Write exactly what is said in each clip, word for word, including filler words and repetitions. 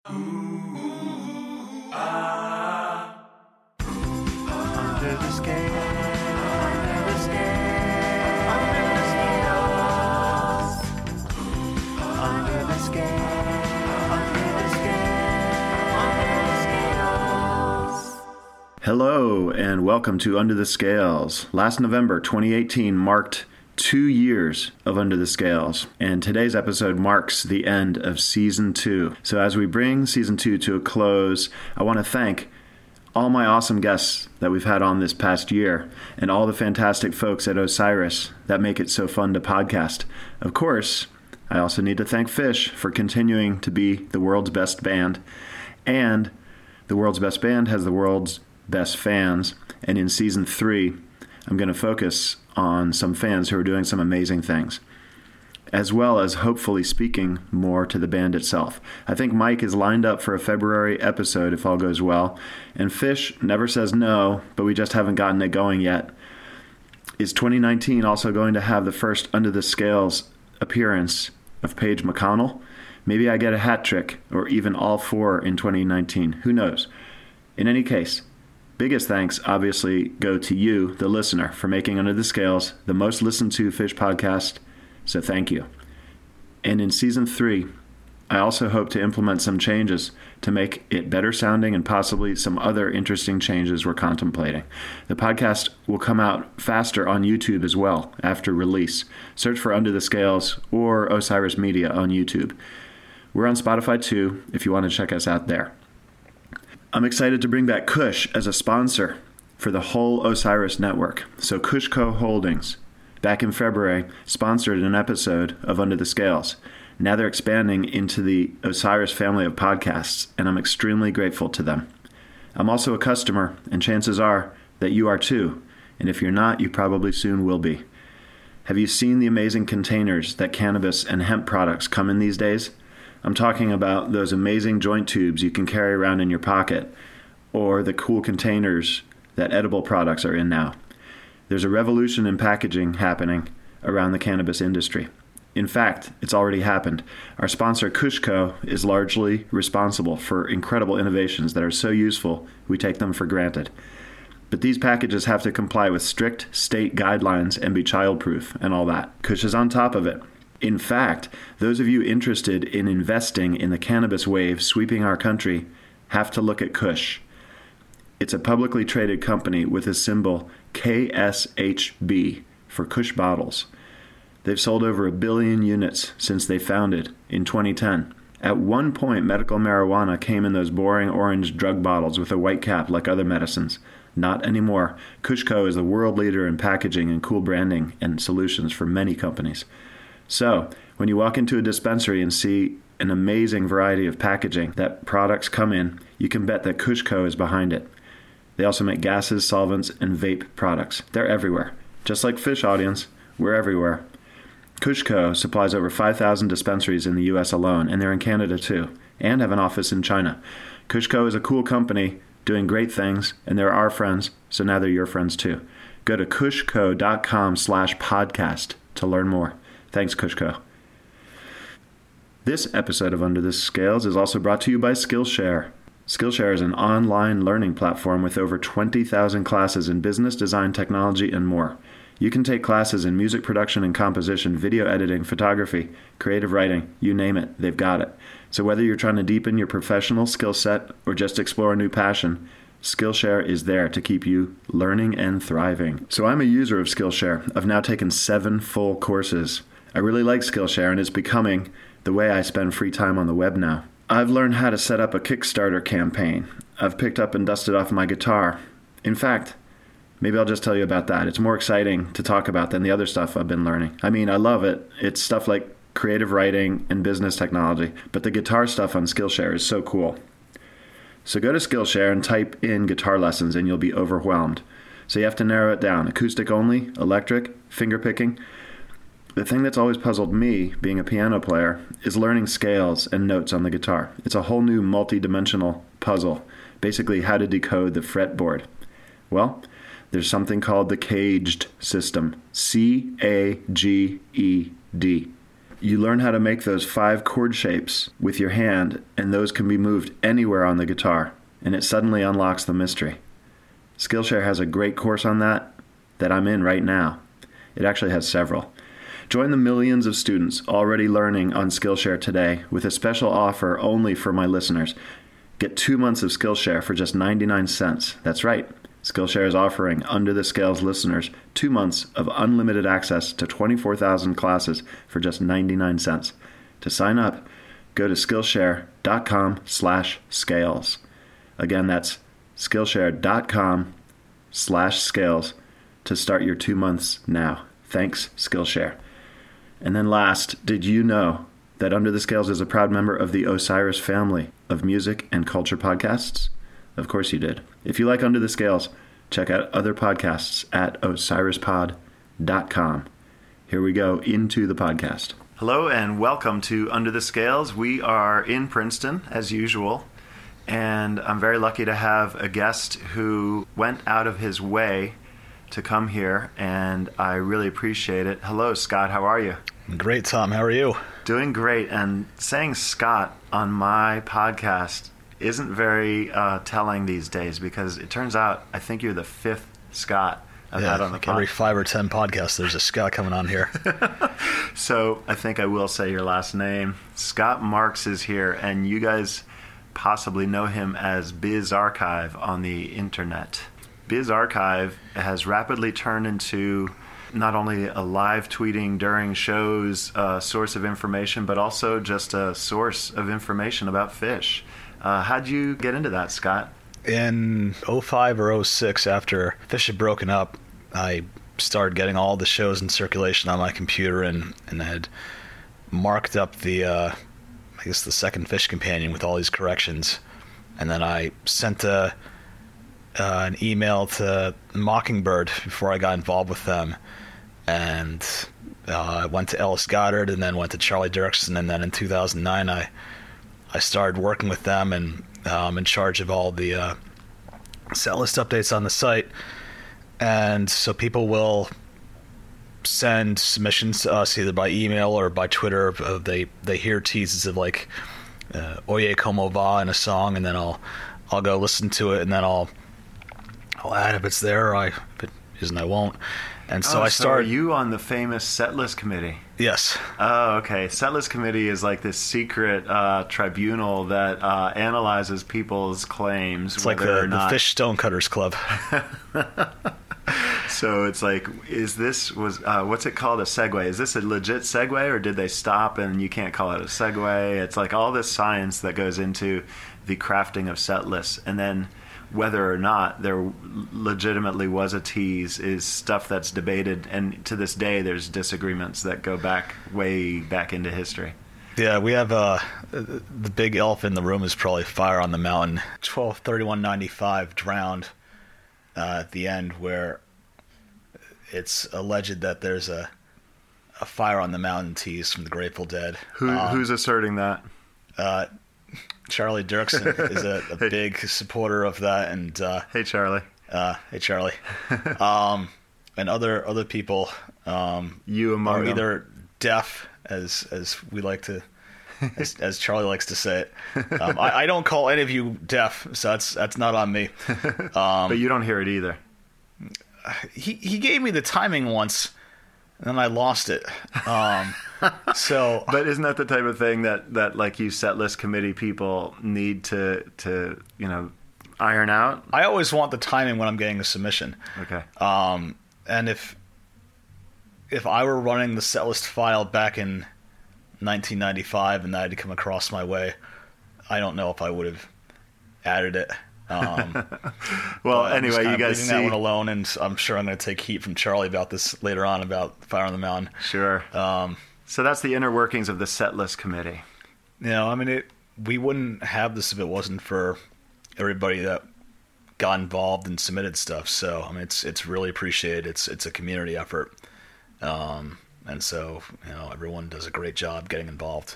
Under the scale, under the scale, under the scales. Under the scale, under the scale, under the scales. Hello and welcome to Under the Scales. Last November twenty eighteen marked two years of Under the Scales, and today's episode marks the end of Season two. So as we bring Season two to a close, I want to thank all my awesome guests that we've had on this past year, and all the fantastic folks at Osiris that make it so fun to podcast. Of course, I also need to thank Phish for continuing to be the world's best band, and the world's best band has the world's best fans, and in Season three, I'm going to focus on some fans who are doing some amazing things, as well as hopefully speaking more to the band itself. I think Mike is lined up for a February episode if all goes well, and Phish never says no, but we just haven't gotten it going yet. Is twenty nineteen also going to have the first Under the Scales appearance of Paige McConnell? Maybe I get a hat trick, or even all four in twenty nineteen. Who knows? In any case, biggest thanks obviously go to you, the listener, for making Under the Scales the most listened to Phish podcast, so thank you. And in Season three, I also hope to implement some changes to make it better sounding and possibly some other interesting changes we're contemplating. The podcast will come out faster on YouTube as well after release. Search for Under the Scales or Osiris Media on YouTube. We're on Spotify too if you want to check us out there. I'm excited to bring back Kush as a sponsor for the whole Osiris network. So Kushco Holdings, back in February, sponsored an episode of Under the Scales. Now they're expanding into the Osiris family of podcasts, and I'm extremely grateful to them. I'm also a customer, and chances are that you are too. And if you're not, you probably soon will be. Have you seen the amazing containers that cannabis and hemp products come in these days? I'm talking about those amazing joint tubes you can carry around in your pocket, or the cool containers that edible products are in now. There's a revolution in packaging happening around the cannabis industry. In fact, it's already happened. Our sponsor, Kushco, is largely responsible for incredible innovations that are so useful we take them for granted. But these packages have to comply with strict state guidelines and be childproof and all that. Kush is on top of it. In fact, those of you interested in investing in the cannabis wave sweeping our country have to look at Kush. It's a publicly traded company with a symbol K S H B for Kush Bottles. They've sold over a billion units since they founded in twenty ten. At one point, medical marijuana came in those boring orange drug bottles with a white cap like other medicines. Not anymore. Kushco is the world leader in packaging and cool branding and solutions for many companies. So, when you walk into a dispensary and see an amazing variety of packaging that products come in, you can bet that Kushco is behind it. They also make gases, solvents, and vape products. They're everywhere. Just like Phish audience, we're everywhere. Kushco supplies over five thousand dispensaries in the U S alone, and they're in Canada too, and have an office in China. Kushco is a cool company doing great things, and they're our friends, so now they're your friends too. Go to kushco.com slash podcast to learn more. Thanks, Kushco. This episode of Under the Scales is also brought to you by Skillshare. Skillshare is an online learning platform with over twenty thousand classes in business, design, technology, and more. You can take classes in music production and composition, video editing, photography, creative writing, you name it, they've got it. So whether you're trying to deepen your professional skill set or just explore a new passion, Skillshare is there to keep you learning and thriving. So I'm a user of Skillshare. I've now taken seven full courses. I really like Skillshare, and it's becoming the way I spend free time on the web now. I've learned how to set up a Kickstarter campaign. I've picked up and dusted off my guitar. In fact, maybe I'll just tell you about that. It's more exciting to talk about than the other stuff I've been learning. I mean, I love it. It's stuff like creative writing and business technology, but the guitar stuff on Skillshare is so cool. So go to Skillshare and type in guitar lessons and you'll be overwhelmed. So you have to narrow it down. Acoustic only, electric, finger picking. The thing that's always puzzled me, being a piano player, is learning scales and notes on the guitar. It's a whole new multi-dimensional puzzle, basically how to decode the fretboard. Well, there's something called the Caged system, C A G E D. You learn how to make those five chord shapes with your hand, and those can be moved anywhere on the guitar, and it suddenly unlocks the mystery. Skillshare has a great course on that that I'm in right now. It actually has several. Join the millions of students already learning on Skillshare today with a special offer only for my listeners. Get two months of Skillshare for just ninety-nine cents. That's right. Skillshare is offering Under the Scales listeners two months of unlimited access to twenty-four thousand classes for just ninety-nine cents. To sign up, go to Skillshare.com slash scales. Again, that's Skillshare.com slash scales to start your two months now. Thanks, Skillshare. And then last, did you know that Under the Scales is a proud member of the Osiris family of music and culture podcasts? Of course you did. If you like Under the Scales, check out other podcasts at osiris pod dot com. Here we go into the podcast. Hello and welcome to Under the Scales. We are in Princeton, as usual, and I'm very lucky to have a guest who went out of his way to come here, and I really appreciate it. Hello, Scott. How are you? Great, Tom. How are you? Doing great. And saying Scott on my podcast isn't very uh, telling these days, because it turns out I think you're the fifth Scott I've yeah, had on the like podcast. Every five or ten podcasts, there's a Scott coming on here. So I think I will say your last name. Scott Marks is here, and you guys possibly know him as Biz Archive on the internet. Biz Archive has rapidly turned into not only a live tweeting during shows uh, source of information, but also just a source of information about fish. Uh, how'd you get into that, Scott? In oh five or oh six, after Fish had broken up, I started getting all the shows in circulation on my computer, and, and had marked up the, uh, I guess, the second Fish Companion with all these corrections. And then I sent a, uh, an email to Mockingbird before I got involved with them. And uh, I went to Ellis Goddard, and then went to Charlie Dirksen, and then in two thousand nine I I started working with them, and um, in charge of all the uh, set list updates on the site. And so people will send submissions to us either by email or by Twitter. Uh, they they hear teases of like uh, Oye Como Va in a song, and then I'll I'll go listen to it, and then I'll I'll add if it's there, or I, if it isn't, I won't. And so oh, I started. So are you on the famous Setlist Committee? Yes. Oh, okay. Setlist Committee is like this secret uh, tribunal that uh, analyzes people's claims. It's like the, the Fish Stonecutters Club. So it's like, is this was uh, what's it called? A segue? Is this a legit segue, or did they stop and you can't call it a segue? It's like all this science that goes into the crafting of set lists, and then whether or not there legitimately was a tease is stuff that's debated, and to this day there's disagreements that go back way back into history. Yeah, we have uh, the big elephant in the room is probably Fire on the Mountain. twelve thirty-one ninety-five drowned uh, at the end, where it's alleged that there's a a Fire on the Mountain tease from the Grateful Dead. Who, um, who's asserting that? Uh, Charlie Dirksen is a, a hey. big supporter of that, and uh, hey Charlie, uh, hey Charlie, um, and other other people. Um, you among are them. either deaf, as as we like to, as, as Charlie likes to say it. Um, I, I don't call any of you deaf, so that's that's not on me. Um, but you don't hear it either. He he gave me the timing once, and then I lost it. Um, so, but isn't that the type of thing that, that like you set list committee people need to to you know iron out? I always want the timing when I'm getting a submission. Okay. Um, and if if I were running the setlist file back in nineteen ninety-five and that had come across my way, I don't know if I would have added it. Um, well, anyway, you guys leaving see that one alone, and I'm sure I'm going to take heat from Charlie about this later on about Fire on the Mountain. Sure. Um, so that's the inner workings of the set list committee. You know, I mean, it, we wouldn't have this if it wasn't for everybody that got involved and submitted stuff. So, I mean, it's it's really appreciated. It's it's a community effort, um, and so you know, everyone does a great job getting involved.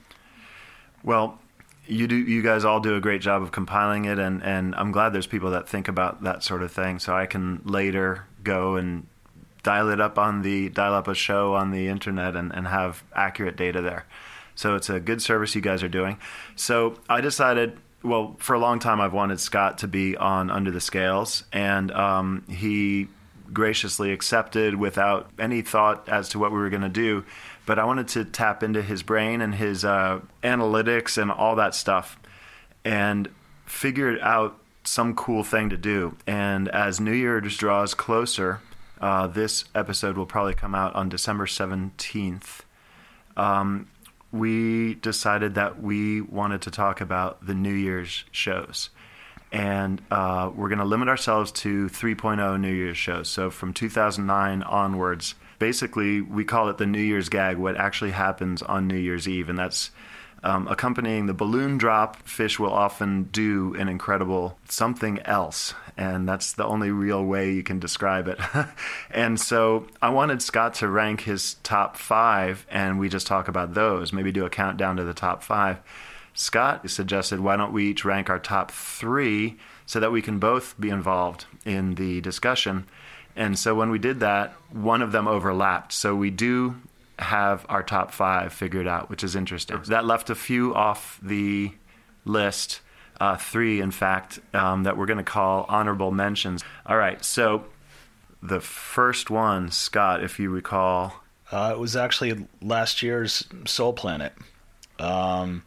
Well, you do. You guys all do a great job of compiling it, and, and I'm glad there's people that think about that sort of thing, so I can later go and dial it up on the dial up a show on the internet and, and have accurate data there. So it's a good service you guys are doing. So I decided, well, for a long time I've wanted Scott to be on Under the Scales, and um, he graciously accepted without any thought as to what we were going to do. But I wanted to tap into his brain and his uh, analytics and all that stuff and figure out some cool thing to do. And as New Year's draws closer, uh, this episode will probably come out on December seventeenth. Um, we decided that we wanted to talk about the New Year's shows. And uh, we're going to limit ourselves to three point oh New Year's shows. So from two thousand nine onwards, basically we call it the New Year's gag, what actually happens on New Year's Eve. And that's um, accompanying the balloon drop. Phish will often do an incredible something else. And that's the only real way you can describe it. And so I wanted Scott to rank his top five, and we just talk about those, maybe do a countdown to the top five. Scott suggested, why don't we each rank our top three so that we can both be involved in the discussion. And so when we did that, one of them overlapped. So we do have our top five figured out, which is interesting. That left a few off the list, uh, three, in fact, um, that we're going to call honorable mentions. All right, so the first one, Scott, if you recall. Uh, it was actually last year's Soul Planet. Um...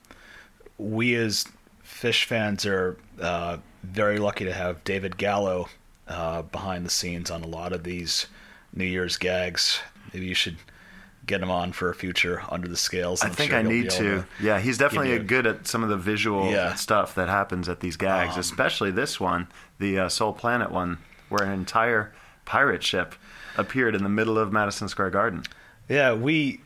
We as Phish fans are uh, very lucky to have David Gallo uh, behind the scenes on a lot of these New Year's gags. Maybe you should get him on for a future Under the Scales. I I'm think sure I need to. to Yeah, he's definitely you... good at some of the visual yeah. stuff that happens at these gags, um, especially this one, the uh, Soul Planet one, where an entire pirate ship appeared in the middle of Madison Square Garden. Yeah, we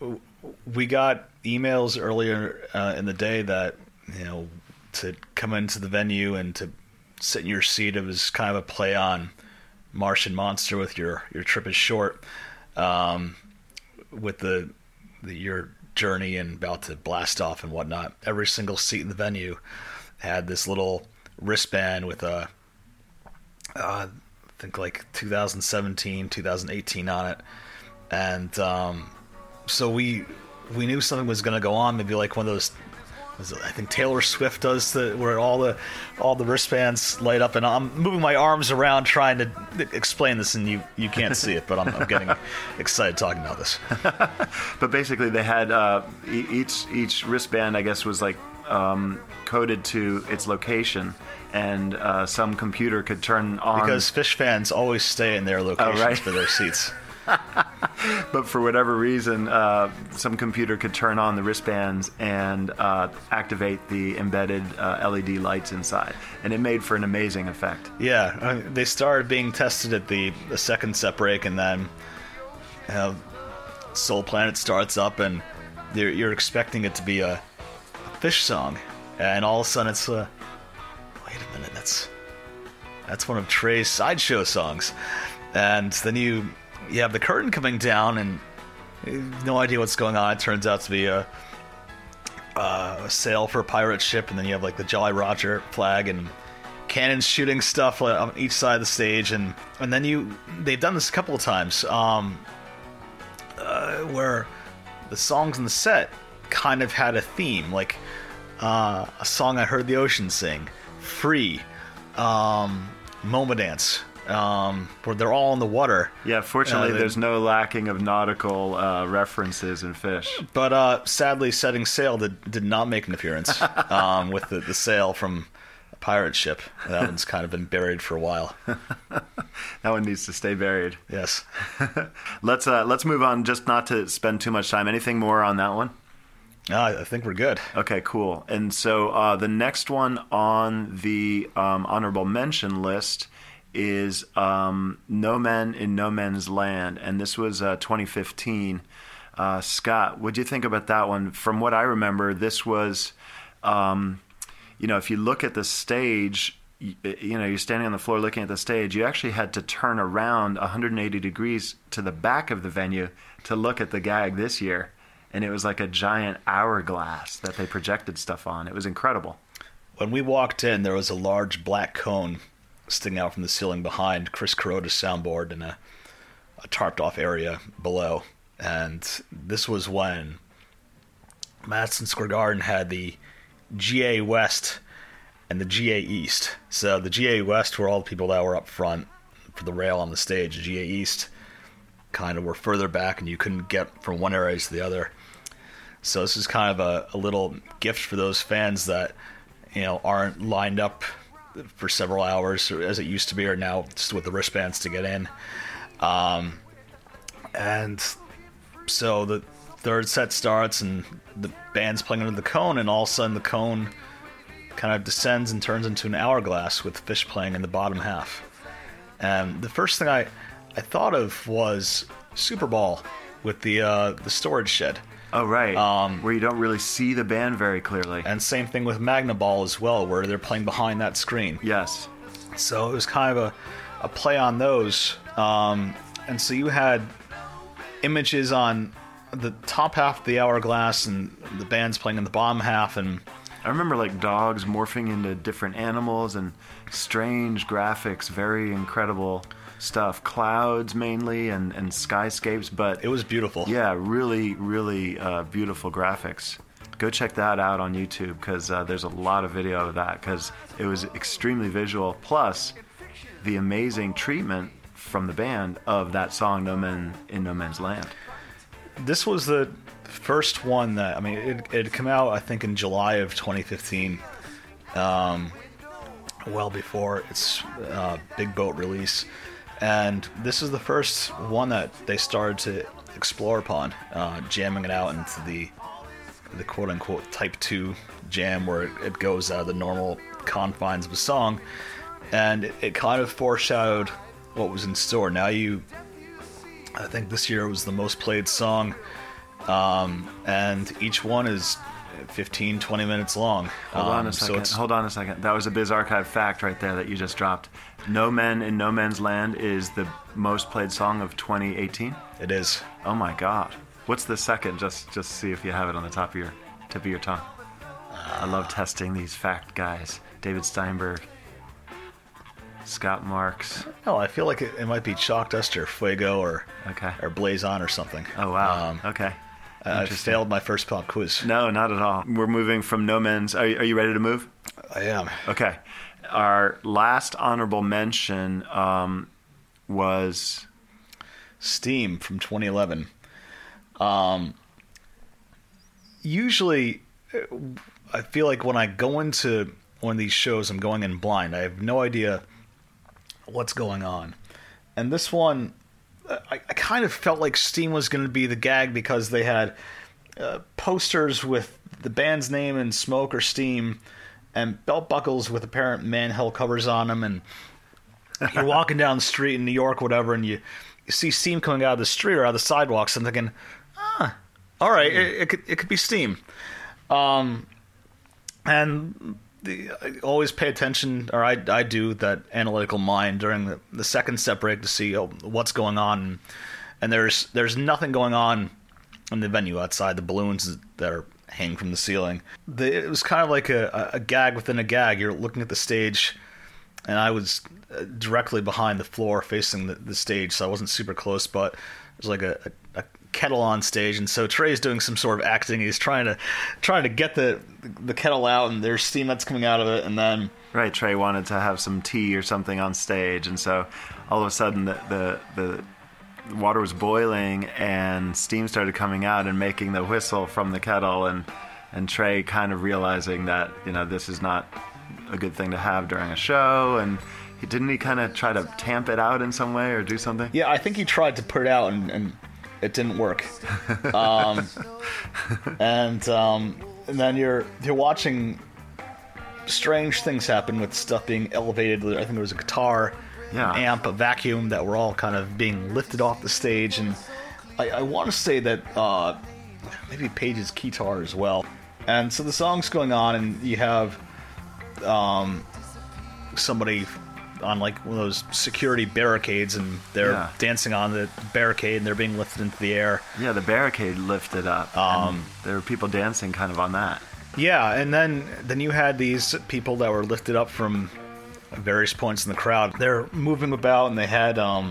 we got emails earlier uh, in the day that, you know, to come into the venue and to sit in your seat, it was kind of a play on Martian Monster with your, your trip is short, um, with the, the your journey and about to blast off and whatnot. Every single seat in the venue had this little wristband with a, uh, I think like two thousand seventeen, two thousand eighteen on it. And um, so we we knew something was going to go on, maybe like one of those, I think Taylor Swift does, the where all the all the wristbands light up, and I'm moving my arms around trying to explain this, and you, you can't see it, but I'm, I'm getting excited talking about this. But basically, they had uh, each each wristband, I guess, was like um, coded to its location, and uh, some computer could turn on, because Phish fans always stay in their locations oh, right. for their seats. But for whatever reason, uh, some computer could turn on the wristbands and uh, activate the embedded uh, L E D lights inside, and it made for an amazing effect. Yeah, I mean, they started being tested at the, the second set break, and then you know, Soul Planet starts up, and you're, you're expecting it to be a, a Phish song, and all of a sudden it's a, wait a minute, that's that's one of Trey's Sideshow songs, and then you. You have the curtain coming down, and you have no idea what's going on. It turns out to be a, uh, a sail for a pirate ship, and then you have like the Jolly Roger flag and cannons shooting stuff on each side of the stage, and and then you they've done this a couple of times, um, uh, where the songs in the set kind of had a theme, like uh, a song I Heard the Ocean Sing, Free, um, Moma Dance. Um, where they're all in the water. Yeah, fortunately, uh, they, there's no lacking of nautical uh, references in Phish. But uh, sadly, Setting Sail did, did not make an appearance um, with the, the sail from a pirate ship. That one's kind of been buried for a while. That one needs to stay buried. Yes. let's uh, let's move on. Just not to spend too much time. Anything more on that one? Uh, I think we're good. Okay, cool. And so uh, the next one on the um, honorable mention list is um, No Men in No Man's Land, and this was uh, twenty fifteen. Uh, Scott, what do you think about that one? From what I remember, this was, um, you know, if you look at the stage, you, you know, you're standing on the floor looking at the stage, you actually had to turn around one hundred eighty degrees to the back of the venue to look at the gag this year, and it was like a giant hourglass that they projected stuff on. It was incredible. When we walked in, there was a large black cone sticking out from the ceiling behind Chris Kuroda's soundboard, and a a tarped off area below. And this was when Madison Square Garden had the G A West and the G A East. So the G A West were all the people that were up front for the rail on the stage. The G A East kind of were further back, and you couldn't get from one area to the other. So this is kind of a, a little gift for those fans that, you know, aren't lined up for several hours as it used to be, or now just with the wristbands to get in. Um, and so the third set starts, and the band's playing under the cone, and all of a sudden the cone kind of descends and turns into an hourglass with Phish playing in the bottom half. And the first thing I, I thought of was Superball with the uh, the storage shed. Oh, right. Um, where you don't really see the band very clearly. And same thing with Magnaball as well, where they're playing behind that screen. Yes. So it was kind of a, a play on those. Um, and so you had images on the top half of the hourglass, and the band's playing in the bottom half. And I remember like dogs morphing into different animals and strange graphics, very incredible stuff. Clouds mainly, and, and skyscapes, but it was beautiful. Yeah, really, really uh, beautiful graphics. Go check that out on YouTube, because uh, there's a lot of video of that, because it was extremely visual. Plus, the amazing treatment from the band of that song "No Men in No Man's Land." This was the first one that, I mean, it it had come out, I think, in July of twenty fifteen, um, well before its uh, Big Boat release. And this is the first one that they started to explore upon, uh, jamming it out into the the quote-unquote Type two jam, where it, it goes out of the normal confines of a song. And it, it kind of foreshadowed what was in store. Now you... I think this year was the most played song, um, and each one is fifteen, twenty minutes long. Hold um, on a second. So Hold on a second. That was a Biz Archive fact right there that you just dropped. No Men in No Man's Land is the most played song of twenty eighteen? It is. Oh my God. What's the second? Just just see if you have it on the top of your tip of your tongue. Uh, I love testing these fact guys. David Steinberg, Scott Marks. Oh, I feel like it, it might be Chalk Dust or Fuego or Okay. or Blaze On or something. Oh wow. Um, Okay. I failed my first pop quiz. No, not at all. We're moving from No Men's. Are you, are you ready to move? I am. Okay. Our last honorable mention um, was Steam from twenty eleven. Um, usually, I feel like when I go into one of these shows, I'm going in blind. I have no idea what's going on. And this one, I, I kind of felt like Steam was going to be the gag, because they had uh, posters with the band's name in smoke or steam, and belt buckles with apparent man-hell covers on them, and you're walking down the street in New York, whatever, and you, you see steam coming out of the street or out of the sidewalks. I'm thinking, ah, all right, it, it could it could be steam. Um, and the, I always pay attention, or I I do, that analytical mind during the, the second set break to see oh, what's going on, and there's there's nothing going on in the venue outside the balloons that are hanging from the ceiling. The, it was kind of like a, a gag within a gag. You're looking at the stage, and I was directly behind the floor facing the, the stage, so I wasn't super close, but it was like a, a, a kettle on stage, and so Trey's doing some sort of acting. He's trying to trying to get the the kettle out, and there's steam that's coming out of it, and then right. Trey wanted to have some tea or something on stage, and so all of a sudden the the, the water was boiling and steam started coming out and making the whistle from the kettle, and and Trey kind of realizing that, you know, this is not a good thing to have during a show. And he, didn't he kind of try to tamp it out in some way or do something? Yeah, I think he tried to put it out, and, and it didn't work. Um, and um, and then you're you're watching strange things happen with stuff being elevated. I think there was a guitar, yeah. an amp, a vacuum that were all kind of being lifted off the stage. And I, I want to say that uh, maybe Page's guitar as well. And so the song's going on, and you have um, somebody on like one of those security barricades, and they're yeah. dancing on the barricade, and they're being lifted into the air. Yeah, the barricade lifted up. Um, there were people dancing kind of on that. Yeah, and then then you had these people that were lifted up from various points in the crowd. They're moving about, and they had um,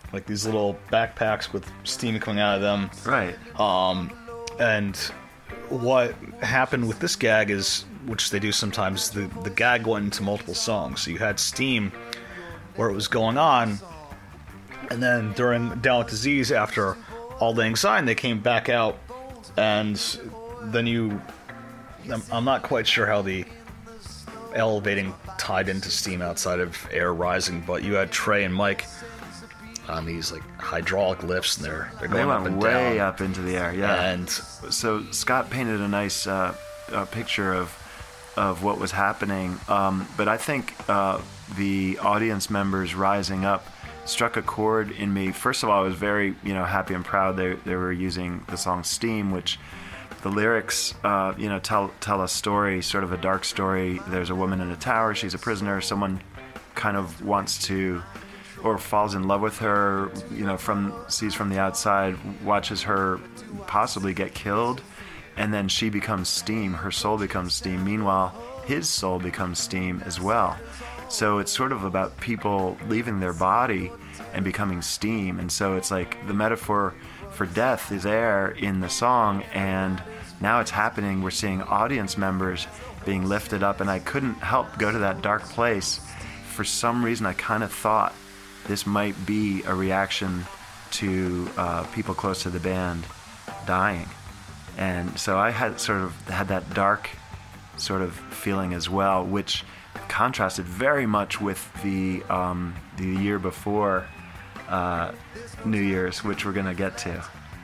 like these little backpacks with steam coming out of them. Right. Um, and what happened with this gag is, which they do sometimes, the, the gag went into multiple songs. So you had steam where it was going on, and then during Down with Disease, after Auld Lang Syne, they came back out, and then you... I'm, I'm not quite sure how the elevating tied into steam outside of air rising, but you had Trey and Mike on these like hydraulic lifts, and they're they're going They went up and way down. up into the air, yeah. And So Scott painted a nice uh, uh, picture of of what was happening, um, but I think uh, the audience members rising up struck a chord in me. First of all, I was very you know happy and proud they they were using the song "Steam," which the lyrics uh, you know tell tell a story, sort of a dark story. There's a woman in a tower; she's a prisoner. Someone kind of wants to, or falls in love with her, you know, from sees from the outside, watches her possibly get killed, and then she becomes steam. Her soul becomes steam. Meanwhile, his soul becomes steam as well. So it's sort of about people leaving their body and becoming steam. And so it's like the metaphor for death is air in the song, and now it's happening. We're seeing audience members being lifted up, and I couldn't help go to that dark place. For some reason, I kind of thought this might be a reaction to uh, people close to the band dying. And so I had sort of had that dark sort of feeling as well, which contrasted very much with the um, the year before uh, New Year's, which we're going to get to.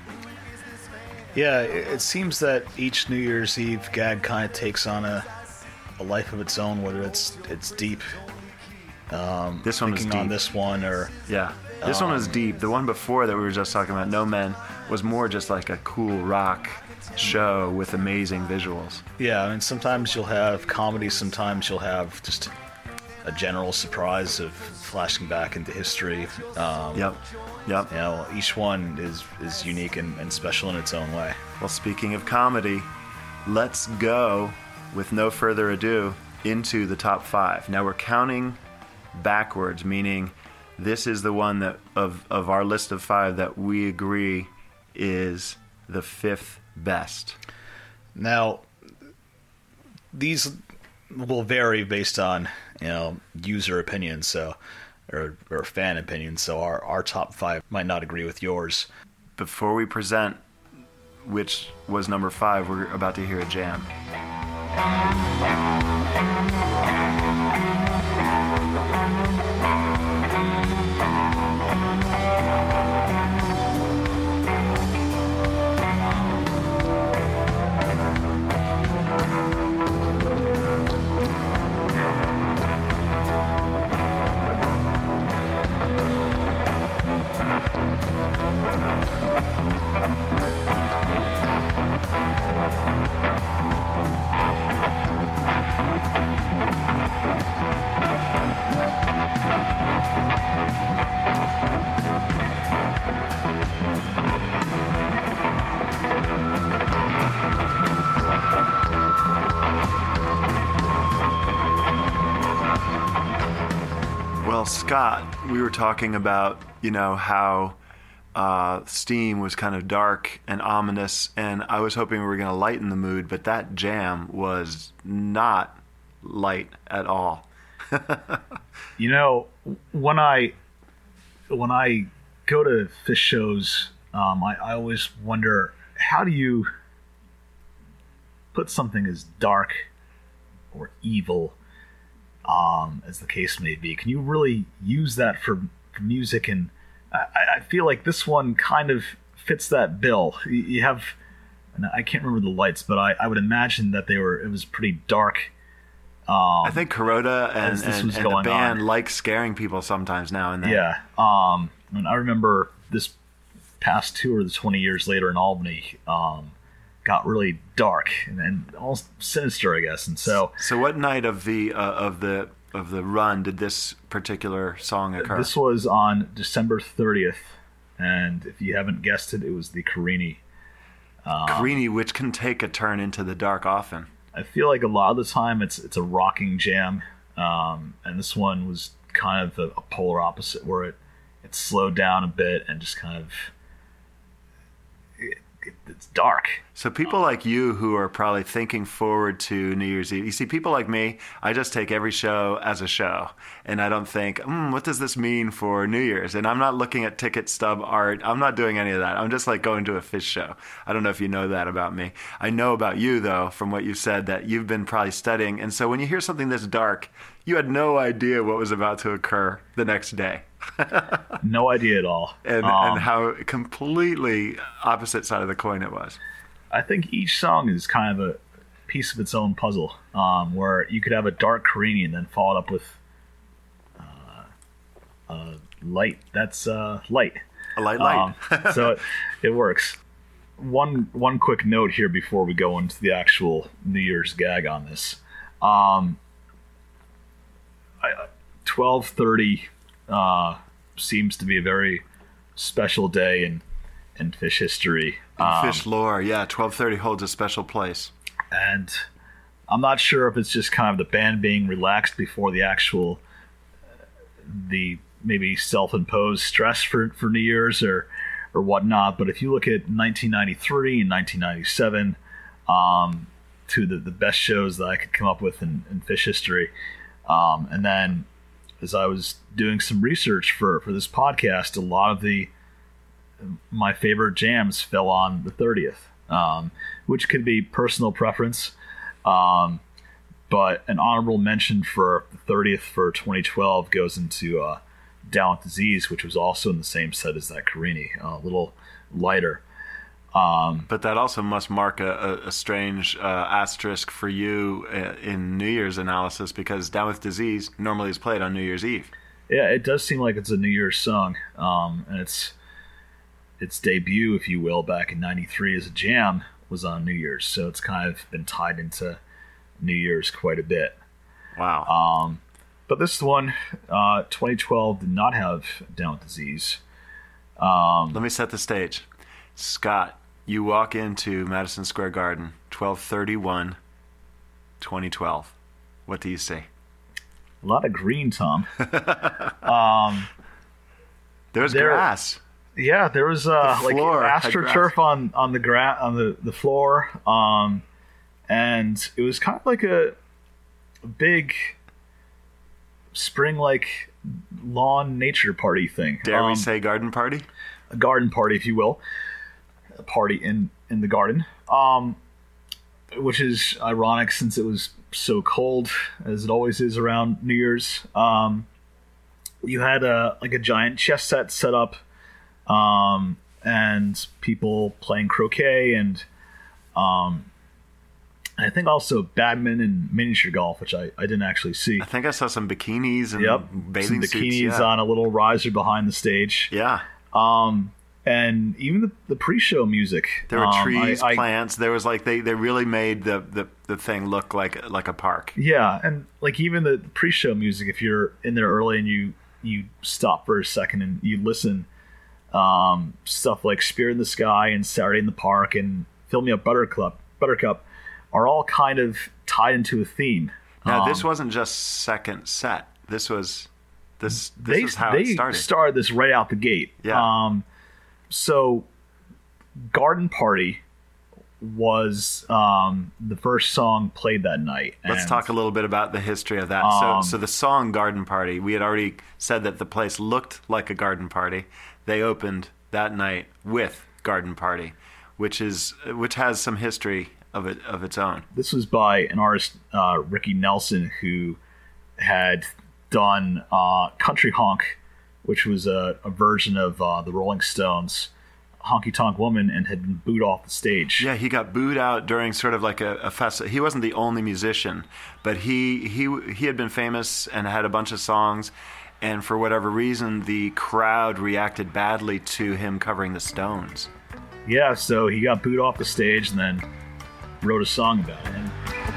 yeah, it, it seems that each New Year's Eve gag kind of takes on a a life of its own, whether it's it's deep. Um, This one was thinking on deep. this one, or Yeah, this one was deep. The one before that we were just talking about, No Men, was more just like a cool rock show with amazing visuals. yeah, I mean, sometimes you'll have comedy, sometimes you'll have just a general surprise of flashing back into history. Um, Yep, yep. You know, each one is is unique and, and special in its own way. Well, speaking of comedy, let's go, with no further ado, into the top five. Now we're counting backwards, meaning this is the one that of, of our list of five that we agree is the fifth best. Now, these will vary based on, you know, user opinion, so or or fan opinion. So our, our top five might not agree with yours. Before we present which was number five, we're about to hear a jam. Well, Scott, we were talking about, you know, how uh, Steam was kind of dark and ominous, and I was hoping we were going to lighten the mood, but that jam was not light at all. You know, when I when I go to Phish shows, um, I, I always wonder, how do you put something as dark or evil, um, as the case may be? Can you really use that for, for music? And I, I feel like this one kind of fits that bill. You, you have, and I can't remember the lights, but I, I would imagine that they were. It was pretty dark. Um, I think Kuroda and, as this and, was and the going band on. like scaring people sometimes now and then. Yeah. Um, I mean, I remember this past tour, the twenty years later in Albany, um, got really dark and, and almost sinister, I guess. And so So what night of the uh, of the of the run did this particular song occur? this was on December thirtieth, and if you haven't guessed it, it was the Carini. Carini, which can take a turn into the dark often. I feel like a lot of the time it's it's a rocking jam, um, and this one was kind of the a polar opposite, where it it's slowed down a bit and just kind of it, it, it's dark. So people like you who are probably thinking forward to New Year's Eve, you see, people like me, I just take every show as a show, and I don't think, mm, what does this mean for New Year's? And I'm not looking at ticket stub art. I'm not doing any of that. I'm just like going to a Phish show. I don't know if you know that about me. I know about you, though, from what you said, that you've been probably studying. And so when you hear something this dark, you had no idea what was about to occur the next day. No idea at all. And, um, and how completely opposite side of the coin it was. I think each song is kind of a piece of its own puzzle, um, where you could have a dark Carini and then follow it up with uh, uh, light. That's uh, light. A light light. Um, so it, it works. One one quick note here before we go into the actual New Year's gag on this. Um, twelve thirty uh, seems to be a very special day in, in Phish history. Um, Phish lore, yeah, twelve thirty holds a special place. And I'm not sure if it's just kind of the band being relaxed before the actual, uh, the maybe self-imposed stress for, for New Year's or, or whatnot. But if you look at nineteen ninety-three and nineteen ninety-seven, um, two of the, the best shows that I could come up with in, in Phish history. Um, and then as I was doing some research for, for this podcast, a lot of the my favorite jams fell on the thirtieth, um, which could be personal preference. Um, but an honorable mention for the thirtieth for twenty twelve goes into uh, Down with Disease, which was also in the same set as that Carini, a little lighter. Um, but that also must mark a, a, a strange uh, asterisk for you in New Year's analysis, because Down with Disease normally is played on New Year's Eve. Yeah, it does seem like it's a New Year's song, um, and it's its debut, if you will, back in ninety-three as a jam was on New Year's, so it's kind of been tied into New Year's quite a bit. Wow. Um, but this one, uh, twenty twelve, did not have Down with Disease. Um, Let me set the stage. Scott, you walk into Madison Square Garden, twelve thirty-one, twenty twelve. What do you see? A lot of green, Tom. um, There's there, grass. Yeah, there was uh, The like floor had astroturf on on the gra- on the the floor, um, and it was kind of like a, a big spring like lawn nature party thing. Dare um, we say garden party? A garden party, if you will, a party in in the garden, um, which is ironic since it was so cold, as it always is around New Year's. Um, you had a like a giant chess set set up. Um, and people playing croquet and, um, I think also badminton and miniature golf, which I, I didn't actually see. I think I saw some bikinis and Yep, bathing some suits. bikinis Yeah. on a little riser behind the stage. Yeah. Um, and even the, the pre-show music. There were um, trees, I, I, plants. There was like they, they really made the, the, the thing look like like a park. Yeah, and like even the pre-show music, if you're in there early and you you stop for a second and you listen. Um, stuff like Spirit in the Sky and Saturday in the Park and Fill Me Up Buttercup, Buttercup are all kind of tied into a theme. Now, um, this wasn't just second set. This was this this they, is how they it started. started this right out the gate. Yeah. Um, so Garden Party was um, the first song played that night. Let's and, talk a little bit about the history of that. Um, so, so the song Garden Party, we had already said that the place looked like a garden party. They opened that night with Garden Party, which is which has some history of it of its own. This was by an artist, uh, Ricky Nelson, who had done uh, Country Honk, which was a, a version of uh, the Rolling Stones' Honky Tonk Woman, and had been booed off the stage. Yeah, he got booed out during sort of like a, a festival. He wasn't the only musician, but he he he had been famous and had a bunch of songs. And for whatever reason, the crowd reacted badly to him covering the Stones. Yeah, so he got booed off the stage and then wrote a song about it.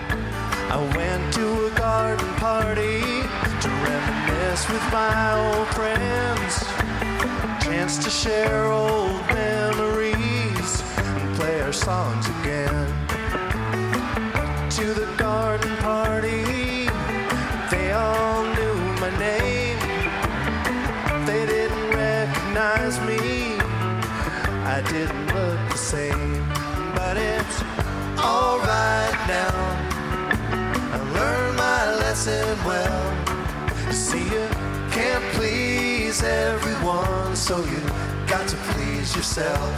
I went to a garden party to reminisce with my old friends. Chance to share old memories and play our songs again. To the garden party, they all knew my name. They didn't recognize didn't look the same. But it's alright now. I learned my lesson well. You see, you can't please everyone, so you got to please yourself.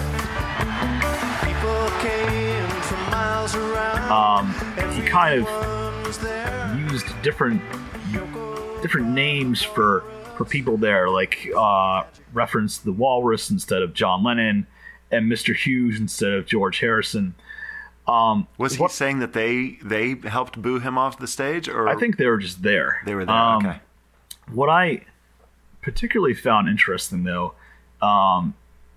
People came from miles around. Um, he kind of used different different names for for people there, like uh, referenced the Walrus instead of John Lennon, and Mister Hughes instead of George Harrison. Um, Was he what, saying that they they helped boo him off the stage, or I think they were just there. they were there? Um, okay. What I particularly found interesting, though, um,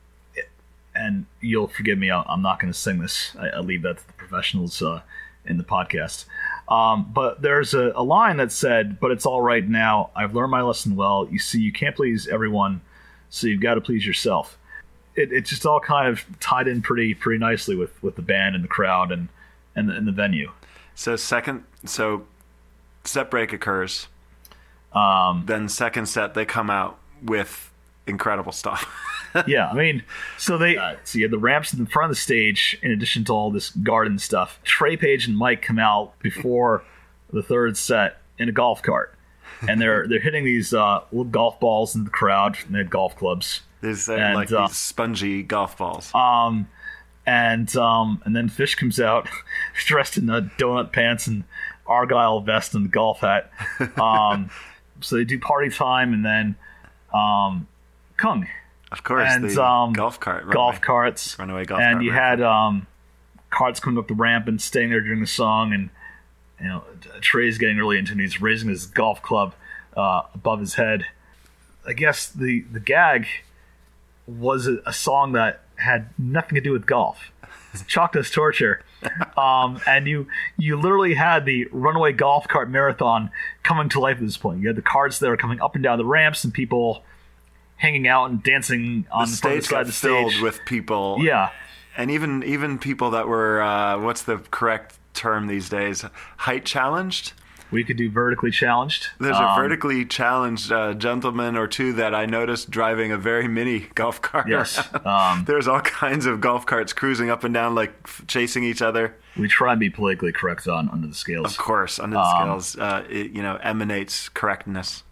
and you'll forgive me, I'm not going to sing this. I, I leave that to the professionals uh, in the podcast. Um, but there's a, a line that said, "But it's all right now. I've learned my lesson well. You see, you can't please everyone, so you've got to please yourself." It, it just all kind of tied in pretty pretty nicely with, with the band and the crowd and and the, and the venue. So second, so set break occurs. Um, then second set, they come out with incredible stuff. yeah, I mean, so they uh, so you had the ramps in front of the stage in addition to all this garden stuff. Trey Page and Mike come out before the third set in a golf cart, and they're they're hitting these uh, little golf balls into the crowd. And they had golf clubs. There's uh, And, like uh, these spongy golf balls. Um, and um, and then Fish comes out dressed in uh, donut pants and Argyle vest and golf hat. Um, so they do party time, and then um, Kung. Of course, and the um, golf cart, runaway, golf carts, runaway golf and cart. you ramp. had um, carts coming up the ramp and staying there during the song, and you know Trey's getting really into it. He's raising his golf club uh, above his head. I guess the the gag was a, a song that had nothing to do with golf. It's Chalk Dust Torture, um, and you you literally had the runaway golf cart marathon coming to life at this point. You had the carts that were coming up and down the ramps, and people hanging out and dancing on the the, stage side got of the filled stage. with people. Yeah, and even even people that were uh, what's the correct term these days? Height challenged. we could do vertically challenged. There's Um, a vertically challenged uh, gentleman or two that I noticed driving a very mini golf cart. Yes. around. Um, There's all kinds of golf carts cruising up and down, like f- chasing each other. we try and be politically correct on Under the Scales. Of course, under the Um, scales, uh, it, you know, emanates correctness.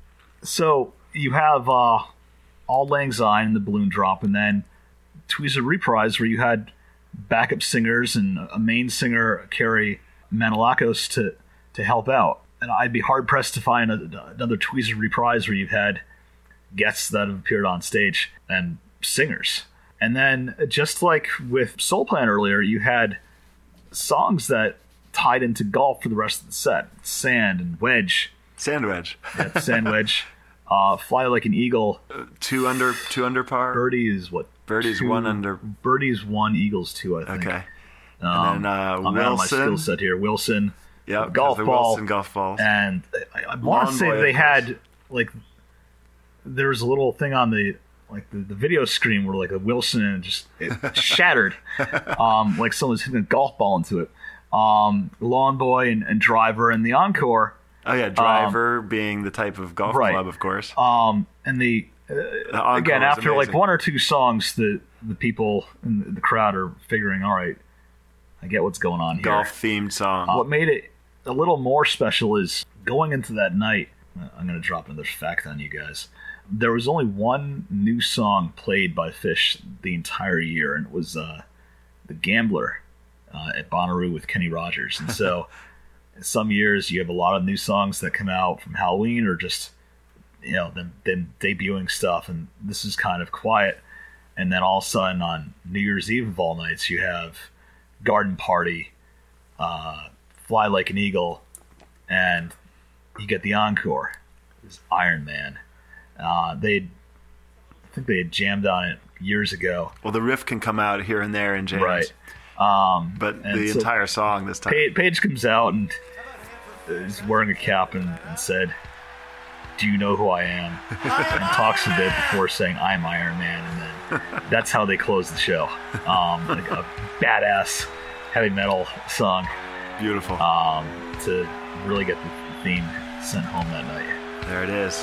So you have uh, Auld Lang Syne and the balloon drop, and then Tweezer Reprise, where you had backup singers and a main singer, Carrie Manolakos, to to help out. And I'd be hard pressed to find a, another Tweezer Reprise where you've had guests that have appeared on stage and singers. And then, just like with Soul Plan earlier, you had songs that tied into golf for the rest of the set: Sand and Wedge. Sand wedge, Yeah, Sand Wedge. Uh, Fly Like an Eagle. two under, two under par. Birdie is what? Birdie's two- one under. Birdie's one, Eagles two, I think. Okay, Um, and then uh, I'm out of my skill Wilson. set here. Wilson. Yeah, golf the ball. Wilson golf balls. And I, I want to Lawn say Boy, they of had, like, there was a little thing on the, like, the, the video screen where, like, a Wilson and just it shattered. um, like someone's hitting a golf ball into it. Um, Lawn Boy and, and Driver and the Encore. Oh yeah, driver being the type of golf right. club, of course. Um, and the, uh, The encore again, was after like amazing. one or two songs, the the people in the crowd are figuring, all right, I get what's going on here. Golf themed song. What made it a little more special is going into that night. I'm going to drop another fact on you guys. There was only one new song played by Fish the entire year, and it was uh, The Gambler uh, at Bonnaroo with Kenny Rogers. And so some years you have a lot of new songs that come out from Halloween or just, you know, them, them debuting stuff, and this is kind of quiet. And then all of a sudden on New Year's Eve of all nights, you have Garden Party, uh, Fly Like an Eagle, and you get the encore. It's Iron Man. Uh, they, I think they had jammed on it years ago. Well, the riff can come out here and there in jams. Right. Um, But and the so entire song this time. Paige, Paige comes out and is wearing a cap and, and said, "Do you know who I am?" and talks a bit before saying, "I'm Iron Man," and then that's how they close the show. Um, like a badass heavy metal song Beautiful. um, to really get the theme sent home that night. There it is.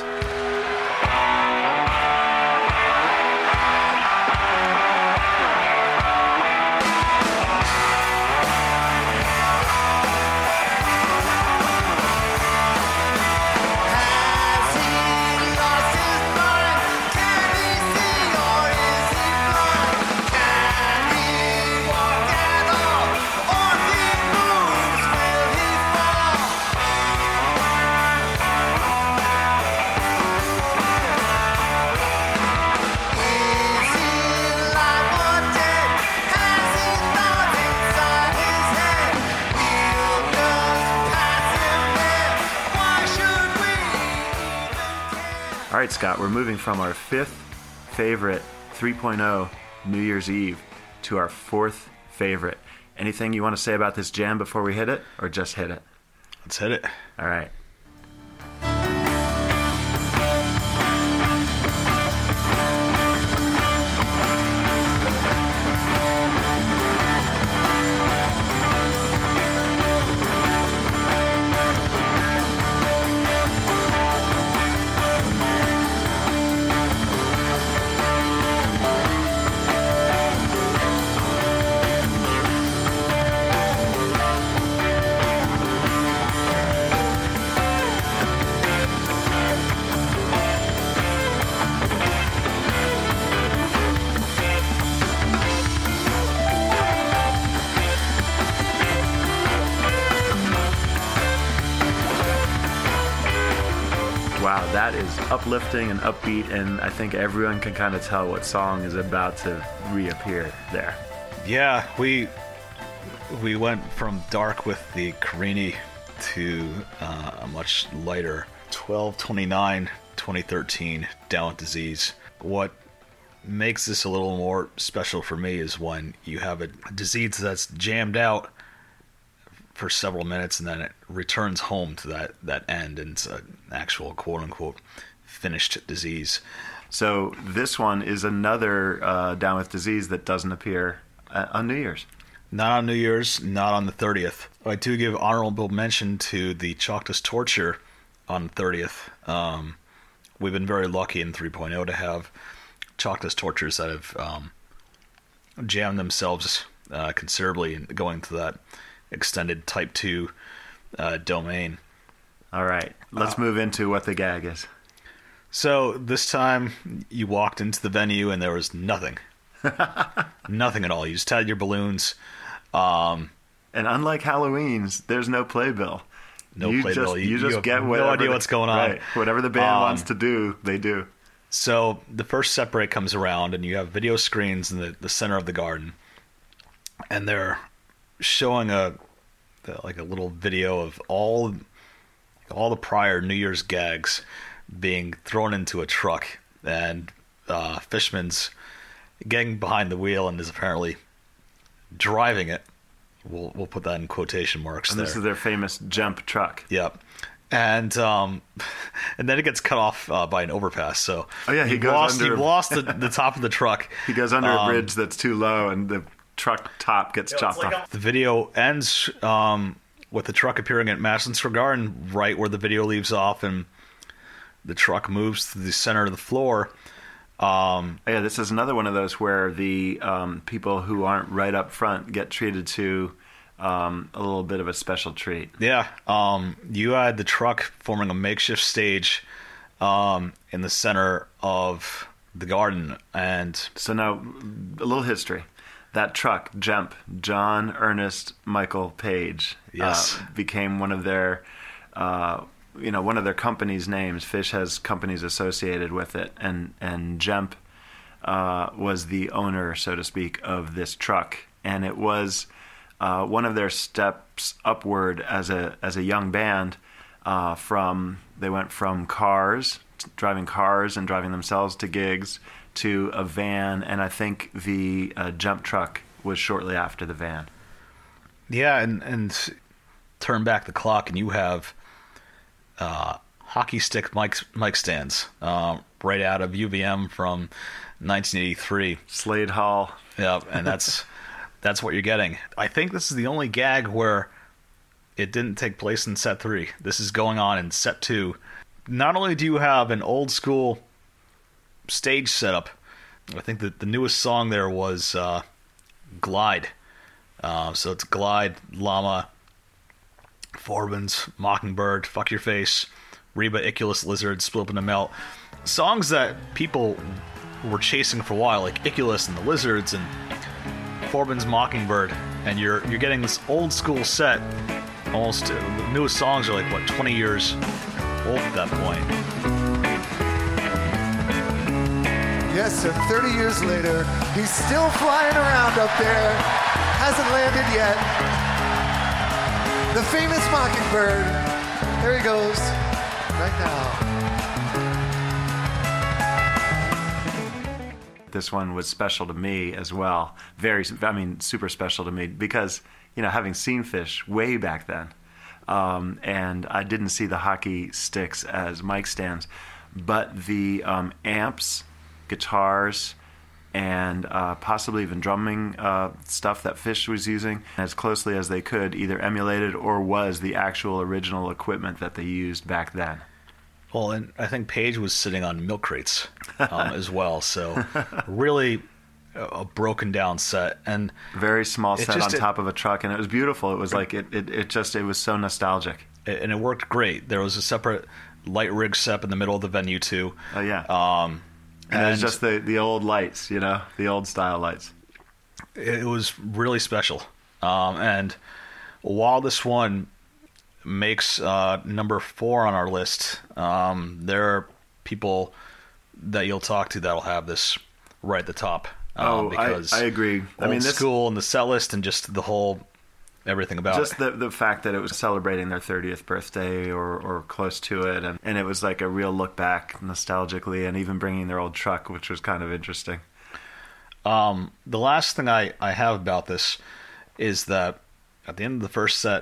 All right, Scott, we're moving from our fifth favorite three point oh New Year's Eve to our fourth favorite. Anything you want to say about this jam before we hit it, or just hit it? Let's hit it. All right. Wow, that is uplifting and upbeat, and I think everyone can kind of tell what song is about to reappear there. Yeah, we we went from dark with the Carini to uh, a much lighter twelve twenty-nine twenty thirteen Down with Disease. What makes this a little more special for me is when you have a disease that's jammed out for several minutes and then it returns home to that, that end, and it's an actual quote-unquote finished disease. So this one is another uh, Down with Disease that doesn't appear uh, on New Year's. Not on New Year's, not on the thirtieth. I do give honorable mention to the Chalkdust Torture on the thirtieth. Um, we've been very lucky in three point oh to have Chalkdust Tortures that have um, jammed themselves uh, considerably going to that extended type two uh, domain. All right, let's uh, move into what the gag is. So this time you walked into the venue and there was nothing. Nothing at all. You just had your balloons. Um, and unlike Halloween's, there's no playbill. No you playbill. Just, you, you just have get no whatever idea the, what's going on. Right. Whatever the band um, wants to do, they do. So the first set break comes around and you have video screens in the, the center of the garden. And they're showing a like a little video of all all the prior New Year's gags being thrown into a truck, and uh, Fishman's getting behind the wheel and is apparently driving it. We'll we'll put that in quotation marks. And there. This is their famous jump truck. Yep. And um, and then it gets cut off uh, by an overpass. So oh yeah, he you've goes lost, under. You've lost the, the top of the truck. He goes under um, a bridge that's too low, and the truck top gets Yeah, chopped like off. A- the video ends um, with the truck appearing at Madison Square Garden, right where the video leaves off, and the truck moves to the center of the floor. Um, yeah, this is another one of those where the um, people who aren't right up front get treated to um, a little bit of a special treat. Yeah, um, you had the truck forming a makeshift stage um, in the center of the garden, and so now a little history. That truck, Jump, John Ernest Michael Page, yes, uh, became one of their, uh, you know, one of their company's names. Fish has companies associated with it, and and Jump uh, was the owner, so to speak, of this truck, and it was uh, one of their steps upward as a as a young band. Uh, from they went from cars, driving cars and driving themselves to gigs, to a van, and I think the uh, Jump truck was shortly after the van. Yeah, and, and turn back the clock, and you have uh, hockey stick mic, mic stands uh, right out of U V M from nineteen eighty-three. Slade Hall. Yep, and that's that's what you're getting. I think this is the only gag where it didn't take place in set three. This is going on in set two. Not only do you have an old school stage setup, I think that the newest song there was uh, Glide. Uh, so it's Glide, Llama, Forbin's, Mockingbird, Fuck Your Face, Reba, Iculus, Lizard, Split Up in a Melt. Songs that people were chasing for a while, like Iculus and the Lizards and Forbin's Mockingbird. And you're you're getting this old school set. Almost, uh, the newest songs are like, what, twenty years old at that point. Yes, and thirty years later, he's still flying around up there. Hasn't landed yet. The famous Mockingbird. There he goes, right now. this one was special to me as well. Very, I mean, super special to me because, you know, having seen Phish way back then, um, and I didn't see the hockey sticks as mic stands, but the um, amps, guitars, and uh, possibly even drumming uh, stuff that Phish was using as closely as they could either emulated or was the actual original equipment that they used back then. Well, and I think Page was sitting on milk crates um, as well, so really a broken down set. And very small set just, on top it, of a truck, and it was beautiful. It was like, it, it, it just, it was so nostalgic. And it worked great. There was a separate light rig set in the middle of the venue, too. Oh, yeah. Um, And, and it was just the, the old lights, you know, the old style lights. It was really special. Um, and while this one makes uh, number four on our list, um, there are people that you'll talk to that'll have this right at the top. Um, oh, because I, I agree. Old I mean, this school and the set list and just the whole everything about just it. the the fact that it was celebrating their thirtieth birthday or, or close to it, and, and it was like a real look back nostalgically, and even bringing their old truck, which was kind of interesting. Um, the last thing I, I have about this is that at the end of the first set,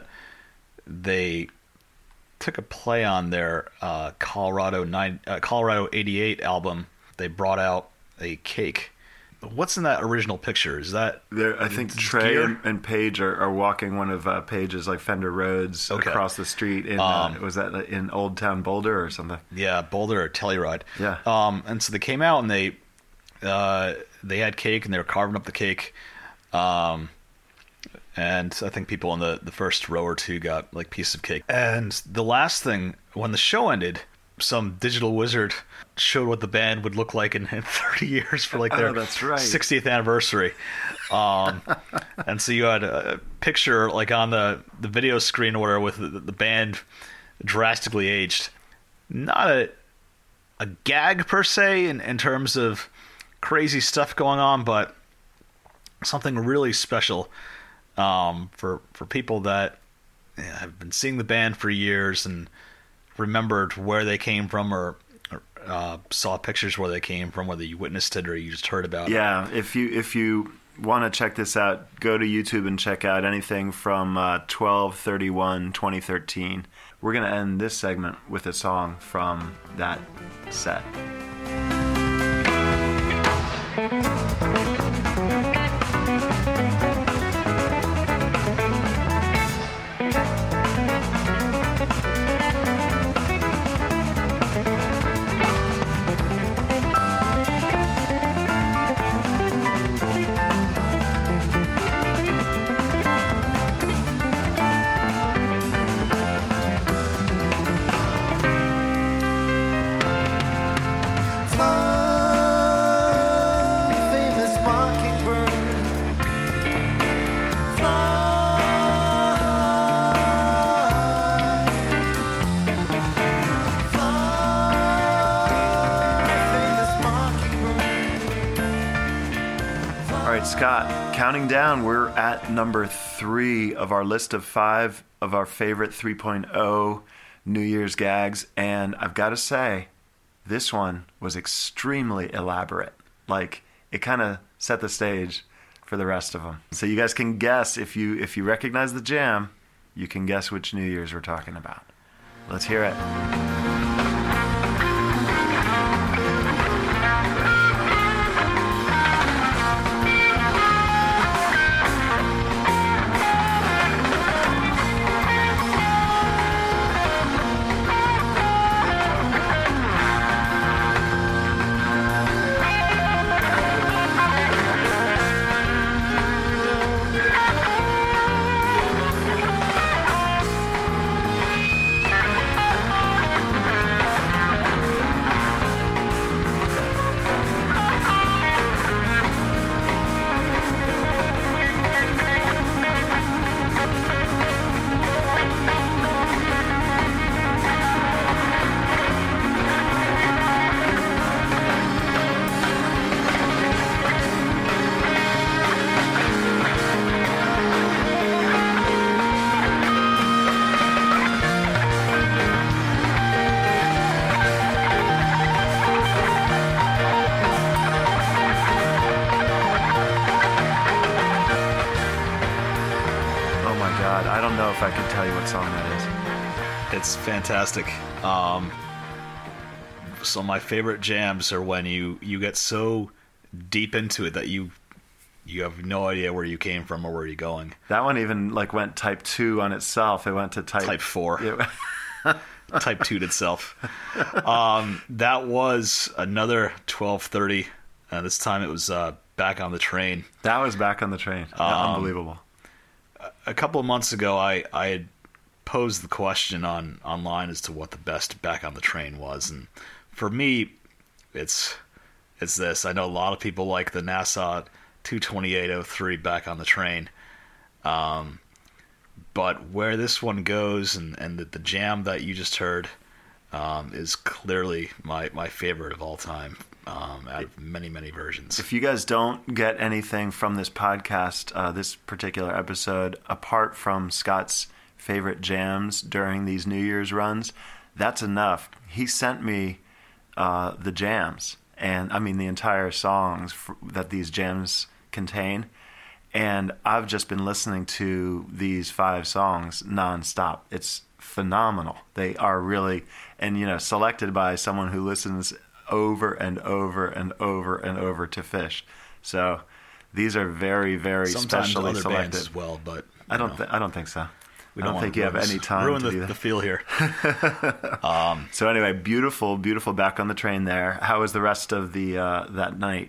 they took a play on their uh, Colorado nine, uh, Colorado eighty-eight album. They brought out a cake. What's in that original picture? Is that there? I think Trey and, and Paige are, are walking one of uh, Paige's like Fender Rhodes okay. across the street. In um, uh, was that in Old Town Boulder or something? Yeah, Boulder or Telluride. Yeah. Um, and so they came out and they uh, they had cake and they were carving up the cake. Um, and I think people in the, the first row or two got like pieces of cake. And the last thing, when the show ended, some digital wizard showed what the band would look like in, in thirty years for like their oh, that's right. sixtieth anniversary. Um, and so you had a picture like on the, the video screen order with the, the band drastically aged. Not a a gag per se in, in terms of crazy stuff going on, but something really special um, for for people that yeah, have been seeing the band for years and remembered where they came from, or, or uh, saw pictures where they came from, whether you witnessed it or you just heard about yeah, it. Yeah, if you if you want to check this out, go to YouTube and check out anything from uh, twelve thirty-one twenty thirteen. We're going to end this segment with a song from that set. Scott, counting down, we're at number three of our list of five of our favorite three point oh New Year's gags, and I've got to say, this one was extremely elaborate. Like, it kind of set the stage for the rest of them. So you guys can guess, if you if you recognize the jam, you can guess which New Year's we're talking about. Let's hear it. I could tell you what song that is. It's fantastic. Um, so my favorite jams are when you, you get so deep into it that you you have no idea where you came from or where you're going. That one even like went type two on itself. It went to type Type four. It, Type two itself. Um, that was another twelve thirty. Uh, this time it was uh, Back on the Train. that was Back on the Train. Um, Unbelievable. A couple of months ago, I, I had posed the question on online as to what the best Back on the Train was, and for me, it's it's this. I know a lot of people like the Nassau two twenty-eight oh three Back on the Train, um, but where this one goes and, and the, the jam that you just heard um, is clearly my, my favorite of all time, um, out of many, many versions. If you guys don't get anything from this podcast, uh, this particular episode, apart from Scott's favorite jams during these New Year's runs, that's enough. He sent me uh, the jams, and I mean the entire songs f- that these jams contain, and I've just been listening to these five songs nonstop. It's phenomenal. They are really, and you know, selected by someone who listens over and over and over and over to Phish. So these are very, very Sometimes specially other selected. bands as well, but I don't. know, Th- I don't think so. we I don't wanna think you have ruin any this- time ruin to the, do that. the feel here. So anyway, beautiful, beautiful Back on the Train there. How was the rest of the uh, that night?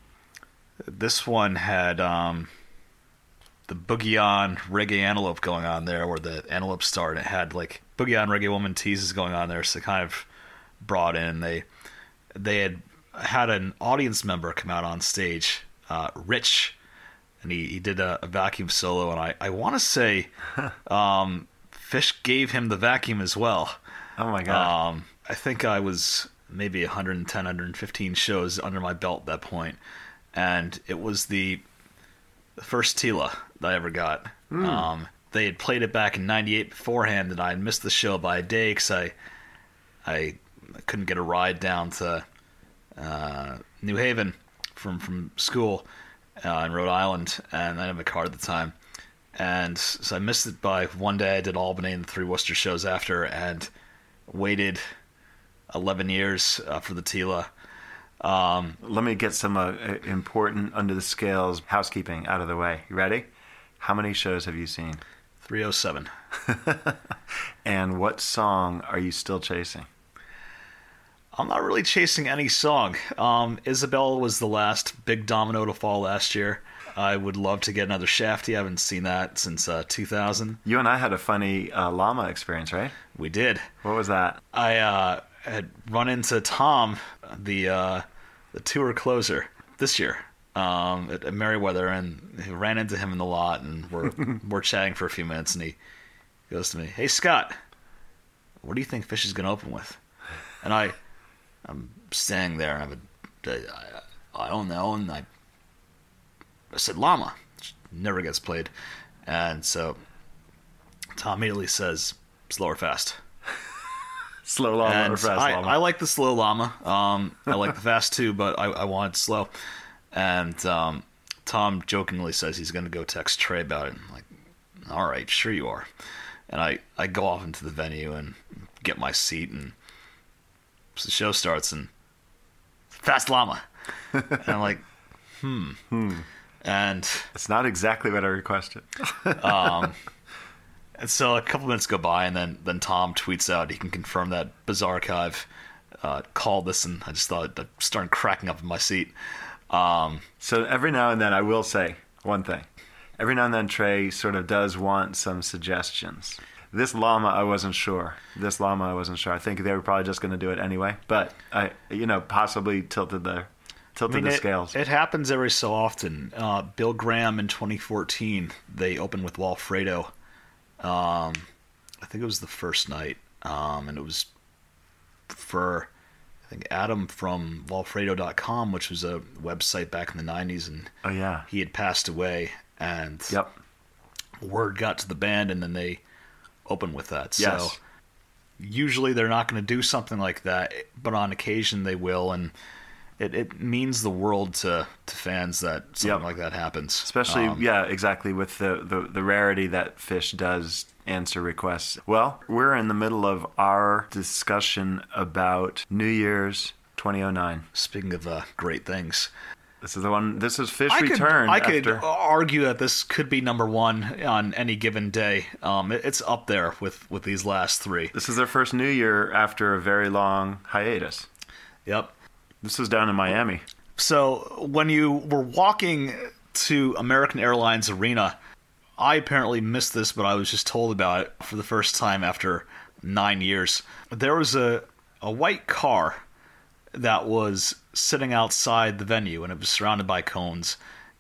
This one had um, the Boogie On Reggae Antelope going on there, where the Antelope start. It had like Boogie On Reggae Woman teases going on there, so they kind of brought in. They they had had an audience member come out on stage, uh, Rich, and he, he did a, a vacuum solo, and I, I want to say um, Phish gave him the vacuum as well. Oh my god! Um, I think I was maybe one hundred ten, one hundred fifteen shows under my belt at that point, and it was the first Tila that I ever got. Mm. Um, they had played it back in ninety-eight beforehand, and I had missed the show by a day because I, I couldn't get a ride down to uh, New Haven from, from school uh, in Rhode Island, and I didn't have a car at the time. And so I missed it by one day. I did Albany and the three Worcester shows after, and waited eleven years uh, for the Tila. Um, Let me get some uh, important under the scales housekeeping out of the way. You ready? How many shows have you seen? three oh seven. And what song are you still chasing? I'm not really chasing any song. Um, Isabel was the last big domino to fall last year. I would love to get another Shafty. I haven't seen that since uh, two thousand. You and I had a funny uh, llama experience, right? We did. What was that? I uh, had run into Tom, the uh, the tour closer this year um, at, at Merriweather, and I ran into him in the lot, and we're we're chatting for a few minutes, and he goes to me, "Hey Scott, what do you think Phish is going to open with?" And I, I'm standing there, and I, would, I, I don't know, and I, I said Llama, which never gets played, and so Tom immediately says Slow or Fast. Slow llama And or fast I, llama? I like the slow llama. Um, I like the fast too, but I, I want it slow. And um, Tom jokingly says he's going to go text Trey about it. I'm like, all right, sure you are. And I, I go off into the venue and get my seat, and so the show starts, and fast llama. And I'm like, hmm. hmm. And It's not exactly what I requested. um, and so a couple minutes go by, and then, then Tom tweets out he can confirm that Bizarre Archive uh, called this, and I just thought I started cracking up in my seat. Um, So every now and then, I will say one thing. Every now and then, Trey sort of does want some suggestions. This llama, I wasn't sure. This llama, I wasn't sure. I think they were probably just going to do it anyway. But I, you know, possibly tilted the tilted I mean, the it, scales. It happens every so often. Uh, Bill Graham in twenty fourteen, they opened with Walfredo. Um, I think it was the first night, um, and it was for I think Adam from Walfredo dot com, which was a website back in the nineties, and Oh yeah. he had passed away, and Yep. word got to the band, and then they opened with that. Yes. So usually they're not going to do something like that, but on occasion they will, and it, it means the world to, to fans that something Yep. like that happens. Especially, Um, yeah, exactly, with the, the, the rarity that Phish does answer requests. Well, we're in the middle of our discussion about New Year's twenty oh nine. Speaking of uh, great things, This is the one. This is Fish I could, Return. I could after... argue that this could be number one on any given day. Um, it, it's up there with, with these last three. This is their first New Year after a very long hiatus. Yep. This was down in Miami. So when you were walking to American Airlines Arena, I apparently missed this, but I was just told about it for the first time after nine years. There was a, a white car that was sitting outside the venue, and it was surrounded by cones.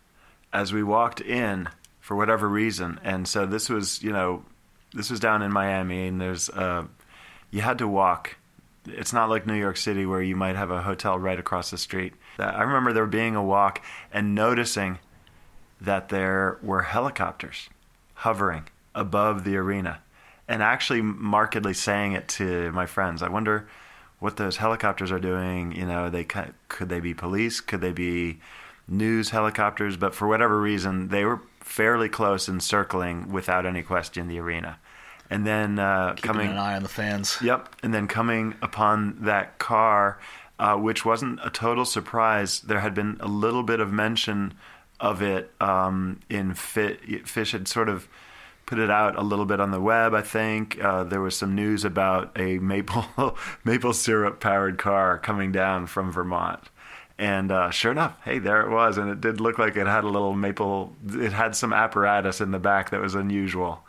As we walked in, for whatever reason, and so this was, you know, this was down in Miami, and there's, uh, you had to walk. It's not like New York City where you might have a hotel right across the street. I remember there being a walk and noticing that there were helicopters hovering above the arena, and actually markedly saying it to my friends. I wonder what those helicopters are doing. You know, they could they be police? Could they be news helicopters? But for whatever reason, they were fairly close and circling without any question the arena. And then uh, Keeping coming an eye on the fans. Yep, and then coming upon that car, uh, which wasn't a total surprise. There had been a little bit of mention of it um, in Fit. Fish had sort of put it out a little bit on the web, I think. Uh, there was some news about a maple maple syrup powered car coming down from Vermont. And uh, sure enough, hey, there it was. And it did look like it had a little maple, it had some apparatus in the back that was unusual.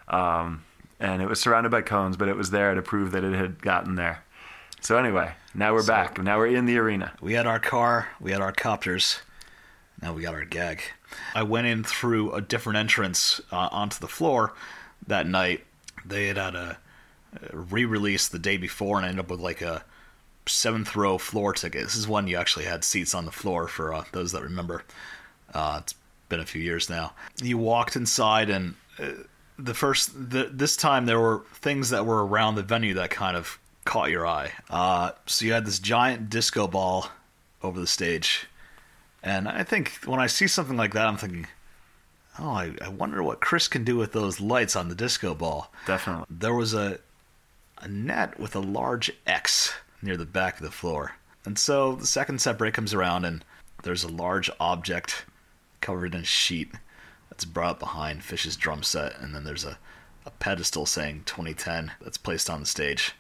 Um, and it was surrounded by cones, but it was there to prove that it had gotten there. So anyway, now we're So- back. Now we're in the arena. We had our car, we had our copters, now we got our gag. I went in through a different entrance uh, onto the floor that night. They had had a, a re-release the day before, and I ended up with like a seventh row floor ticket. This is one you actually had seats on the floor for uh, those that remember. Uh, it's been a few years now. You walked inside, and uh, the first the, this time there were things that were around the venue that kind of caught your eye. Uh, so you had this giant disco ball over the stage. And I think when I see something like that, I'm thinking, oh, I, I wonder what Chris can do with those lights on the disco ball. Definitely. There was a a net with a large X near the back of the floor. And so the second set break comes around, and there's a large object covered in a sheet that's brought up behind Fish's drum set. And then there's a, a pedestal saying twenty ten that's placed on the stage.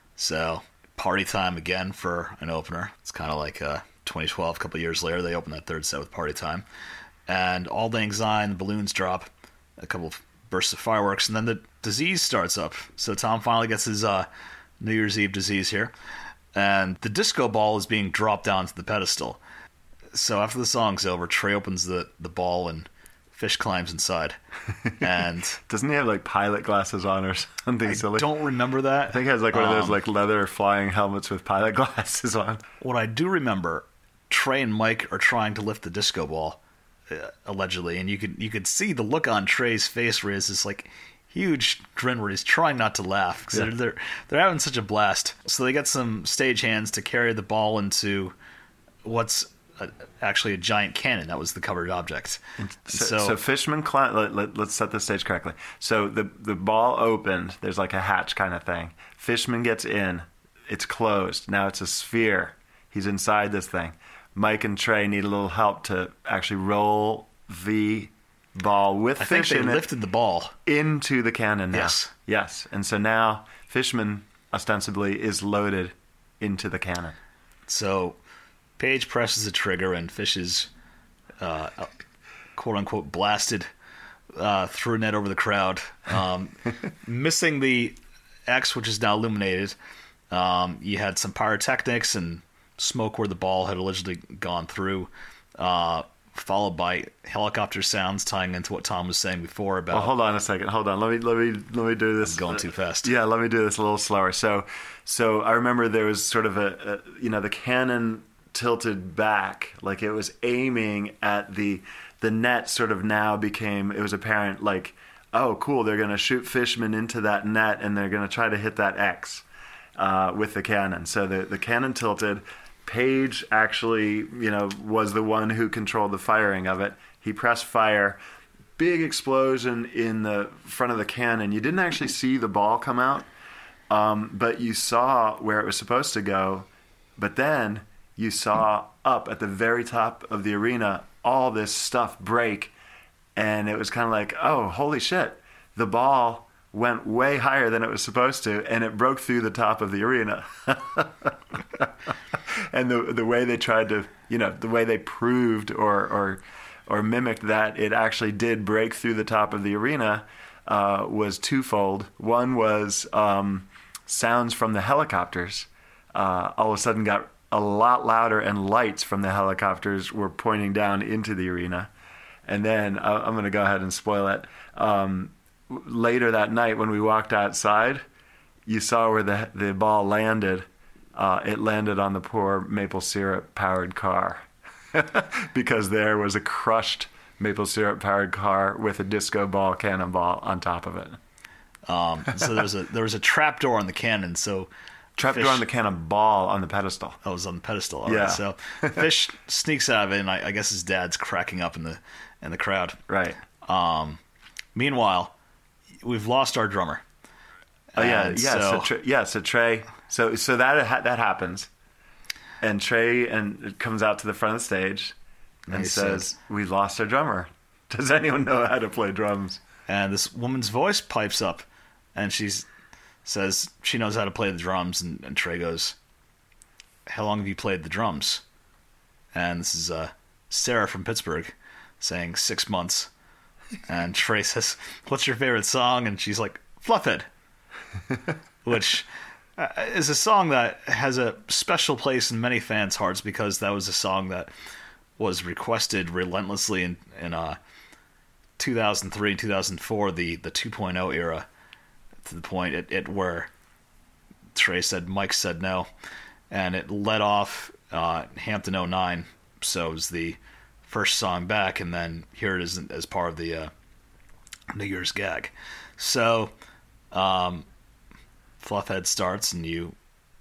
So party time again for an opener. It's kind of like uh, twenty twelve, a couple of years later, they opened that third set with Party Time. And All Lang Syne, the balloons drop, a couple of bursts of fireworks, and then the disease starts up. So Tom finally gets his uh, New Year's Eve disease here. And the disco ball is being dropped down to the pedestal. So after the song's over, Trey opens the, the ball, and Fish climbs inside. And Doesn't he have like pilot glasses on or something I silly? don't remember that. I think he has like one of those Um, like leather flying helmets with pilot glasses on. What I do remember, Trey and Mike are trying to lift the disco ball, uh, allegedly, and you could you could see the look on Trey's face where he has this like huge grin where he's trying not to laugh because Yeah. they're, they're they're having such a blast. So they get some stagehands to carry the ball into what's a, actually a giant cannon. That was the covered object. So, So, so Fishman climbed. Let, let, let's set the stage correctly. So the the ball opened. There's like a hatch kind of thing. Fishman gets in. It's closed. Now it's a sphere. He's inside this thing. Mike and Trey need a little help to actually roll the ball with I think fish they in lifted the ball. it into the cannon now. Yes. Yes. And so now Fishman ostensibly is loaded into the cannon. So Paige presses the trigger, and Fish is uh, quote unquote blasted uh, through a net over the crowd, um, missing the X, which is now illuminated. Um, you had some pyrotechnics and smoke where the ball had allegedly gone through, uh, followed by helicopter sounds tying into what Tom was saying before about. Well, hold on a second. Hold on. Let me let me let me do this. I'm going too fast. Yeah, let me do this a little slower. So, so I remember there was sort of a, a you know the cannon tilted back, like it was aiming at the the net. Sort of now became it was apparent like, oh, cool, they're going to shoot Fishman into that net, and they're going to try to hit that X uh, with the cannon. So the the cannon tilted. Page actually, you know, was the one who controlled the firing of it. He pressed fire. big explosion in the front of the cannon. You didn't actually see the ball come out, um, but you saw where it was supposed to go. But then you saw up at the very top of the arena all this stuff break, and it was kind of like, oh, holy shit, the ball went way higher than it was supposed to, and it broke through the top of the arena. And the the way they tried to, you know, the way they proved or or or mimicked that it actually did break through the top of the arena uh, was twofold. One was um, sounds from the helicopters uh, all of a sudden got a lot louder, and lights from the helicopters were pointing down into the arena. And then uh, I'm going to go ahead and spoil it. Um, later that night when we walked outside, you saw where the the ball landed. Uh, it landed on the poor maple syrup powered car because there was a crushed maple syrup powered car with a disco ball cannonball on top of it. Um, so there was a there was a trap door on the cannon. So trap Fish, door on the cannonball on the pedestal. Oh, it was on the pedestal. All yeah. Right. So Fish sneaks out of it, and I, I guess his dad's cracking up in the in the crowd. Right. Um, meanwhile, we've lost our drummer. Oh yeah, and yeah. So, so, Trey, yeah. So Trey. So so that that happens, and Trey and comes out to the front of the stage, and, and says, said, "We lost our drummer. Does anyone know how to play drums?" And this woman's voice pipes up, and she says she knows how to play the drums. And, and Trey goes, "How long have you played the drums?" And this is uh, Sarah from Pittsburgh saying six months. And Trey says, "What's your favorite song?" And she's like, "Fluffhead," which uh, is a song that has a special place in many fans' hearts because that was a song that was requested relentlessly in, in uh, two thousand three and two thousand four, the, the two point oh era, to the point it, it where Trey said Mike said no, and it led off uh, Hampton oh nine, so it was the first song back, and then here it is as part of the uh, New Year's gag. So um, Fluffhead starts, and you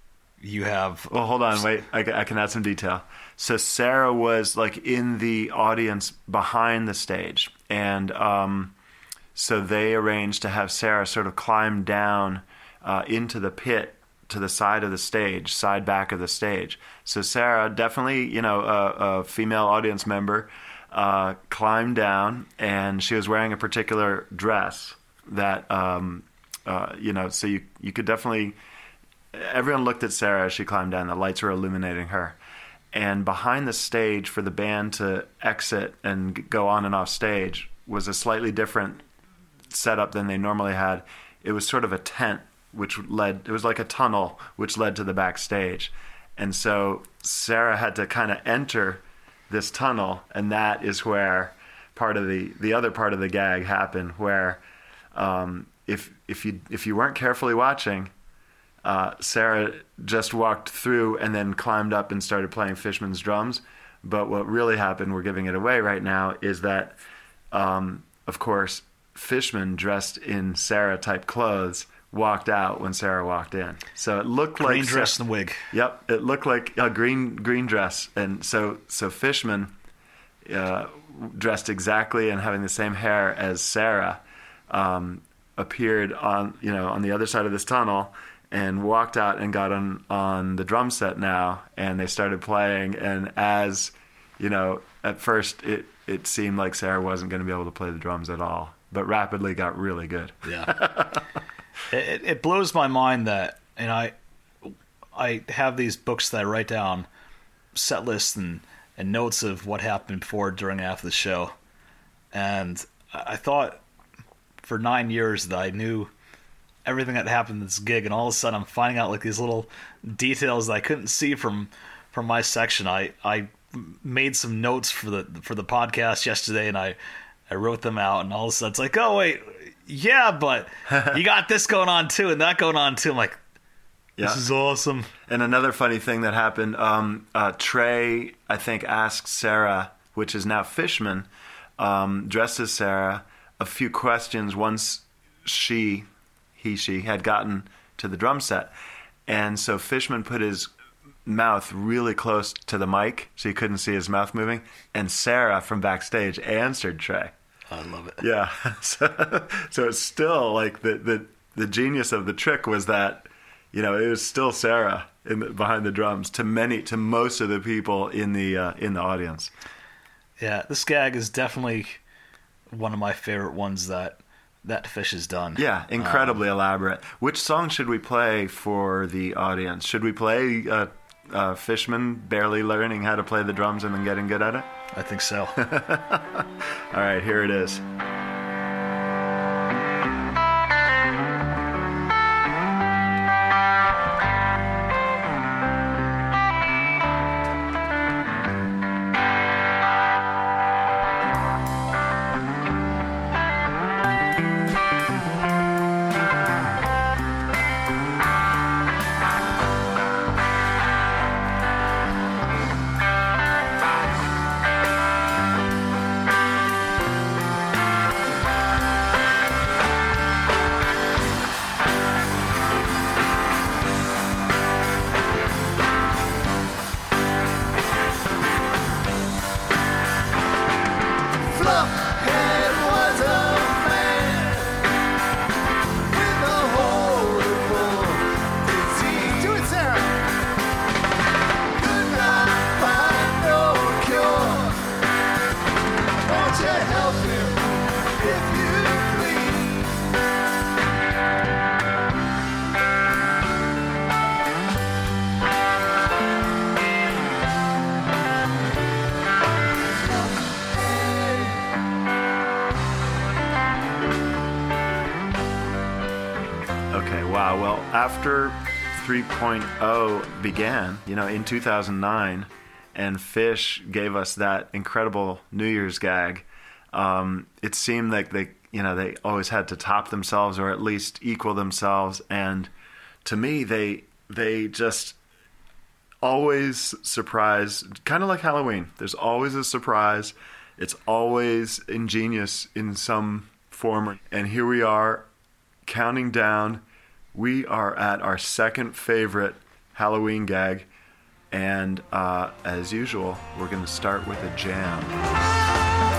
you have... Well, hold on, wait, I, I can add some detail. So Sarah was like in the audience behind the stage, and um, so they arranged to have Sarah sort of climb down uh, into the pit to the side of the stage, side back of the stage. So Sarah, definitely, you know, a, a female audience member, uh, climbed down, and she was wearing a particular dress that, um, uh, you know, so you you could definitely, everyone looked at Sarah as she climbed down. The lights were illuminating her. And behind the stage for the band to exit and go on and off stage was a slightly different setup than they normally had. It was sort of a tent, which led, it was like a tunnel, which led to the backstage. And so Sarah had to kind of enter this tunnel, and that is where part of the, the other part of the gag happened, where um, if if you if you weren't carefully watching, uh, Sarah just walked through and then climbed up and started playing Fishman's drums. But what really happened, we're giving it away right now, is that, um, of course, Fishman, dressed in Sarah-type clothes, walked out when Sarah walked in. So it looked green like green dress Sarah, and wig. Yep, it looked like a green green dress, and so so Fishman, uh, dressed exactly and having the same hair as Sarah, um, appeared on you know on the other side of this tunnel and walked out and got on on the drum set now, and they started playing. And as you know, at first it it seemed like Sarah wasn't going to be able to play the drums at all, but rapidly got really good. Yeah. It, it blows my mind that, and I I have these books that I write down set lists and, and notes of what happened before, during, and after the show. And I thought for nine years that I knew everything that happened in this gig, and all of a sudden I'm finding out like these little details that I couldn't see from from my section. I, I made some notes for the for the podcast yesterday, and I, I wrote them out, and all of a sudden it's like, oh wait, yeah, but you got this going on too, and that going on too. I'm like, this yeah. is awesome. And another funny thing that happened, um, uh, Trey, I think, asked Sarah, which is now Fishman, um, dressed as Sarah, a few questions once she, he, she, had gotten to the drum set. And so Fishman put his mouth really close to the mic so you couldn't see his mouth moving. And Sarah from backstage answered Trey. I love it. Yeah. So, so it's still like the, the, the genius of the trick was that, you know, it was still Sarah in the, behind the drums to many, to most of the people in the, uh, in the audience. Yeah. This gag is definitely one of my favorite ones that, that Fish has done. Yeah. Incredibly um, elaborate. Which song should we play for the audience? Should we play, uh, uh, Fishman barely learning how to play the drums and then getting good at it? I think so. All right, here it is. Fluffhead was a man with a horrible disease. Do it, Sarah. Could not find no cure. Won't you help him if you please? Okay, wow. Well, after three point oh began, you know, in two thousand nine, and Fish gave us that incredible New Year's gag, um, it seemed like they, you know, they always had to top themselves or at least equal themselves. And to me, they they just always surprise, kind of like Halloween. There's always a surprise. It's always ingenious in some form. And here we are, counting down. We are at our second favorite Halloween gag, and uh, as usual, we're going to start with a jam.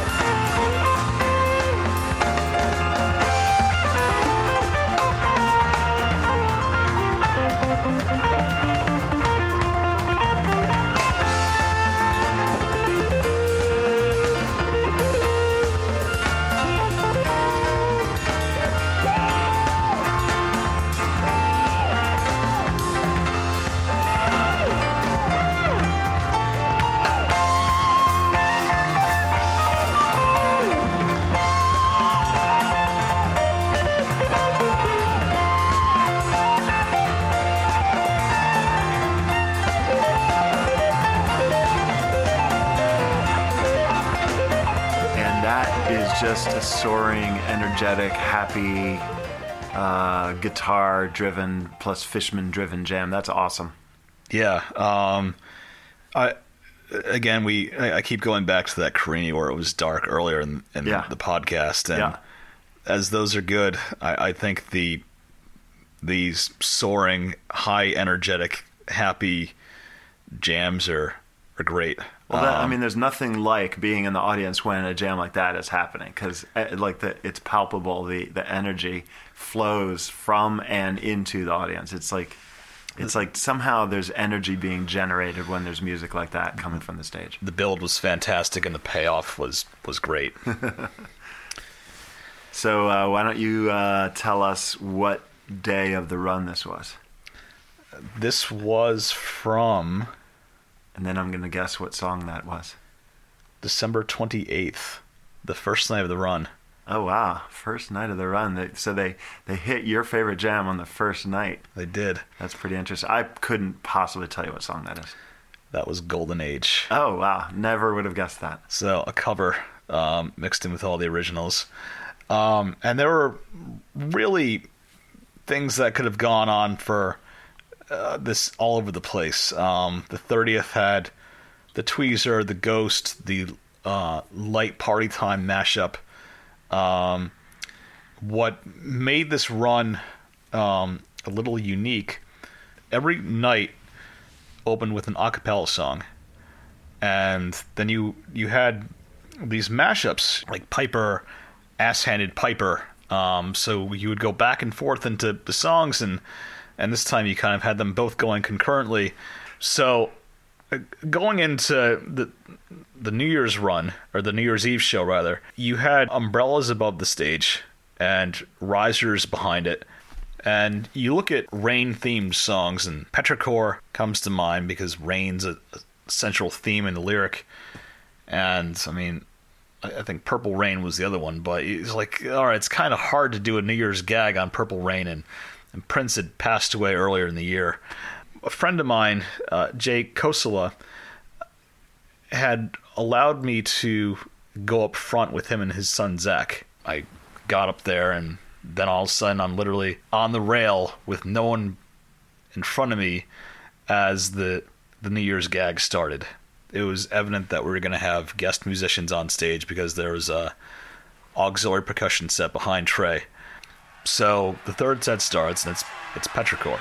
And that is just a soaring, energetic, happy, uh, guitar-driven plus Fishman-driven jam. That's awesome. Yeah. Um, I again, we I I keep going back to that Carini where it was dark earlier in, in Yeah. the podcast, and Yeah. as those are good, I, I think the these soaring, high, energetic, happy jams are are great. Well, that, I Um, mean, there's nothing like being in the audience when a jam like that is happening, because like the, it's palpable. The the energy flows from and into the audience. It's like it's like somehow there's energy being generated when there's music like that coming from the stage. the build was fantastic, and the payoff was was great. So uh, why don't you uh, tell us what day of the run this was, This was from and then I'm going to guess what song that was. December twenty-eighth, the first night of the run. Oh wow, first night of the run. They, so they they hit your favorite jam on the first night. They did. That's pretty interesting. I couldn't possibly tell you what song that is. That was Golden Age. Oh wow, never would have guessed that. So a cover um, mixed in with all the originals. Um, and there were really things that could have gone on for uh, this all over the place. Um, the thirtieth had the Tweezer, the Ghost, the uh, Light Party Time mashup. Um, what made this run um, a little unique, every night opened with an a cappella song. And then you you had these mashups like Piper ass-handed piper. Um, so you would go back and forth into the songs, and and this time you kind of had them both going concurrently. So uh, going into the the New Year's run, or the New Year's Eve show rather, you had umbrellas above the stage and risers behind it. And you look at rain-themed songs, and Petrichor comes to mind because rain's a, a central theme in the lyric. And, I mean, I, I think Purple Rain was the other one, but it's like, all right, it's kind of hard to do a New Year's gag on Purple Rain, and, and Prince had passed away earlier in the year. A friend of mine, uh, Jay Kosala, had allowed me to go up front with him and his son Zach. I got up there, and then all of a sudden I'm literally on the rail with no one in front of me as the the New Year's gag started. It was evident that we were going to have guest musicians on stage because there was a auxiliary percussion set behind Trey. So the third set starts, and it's it's Petrichor.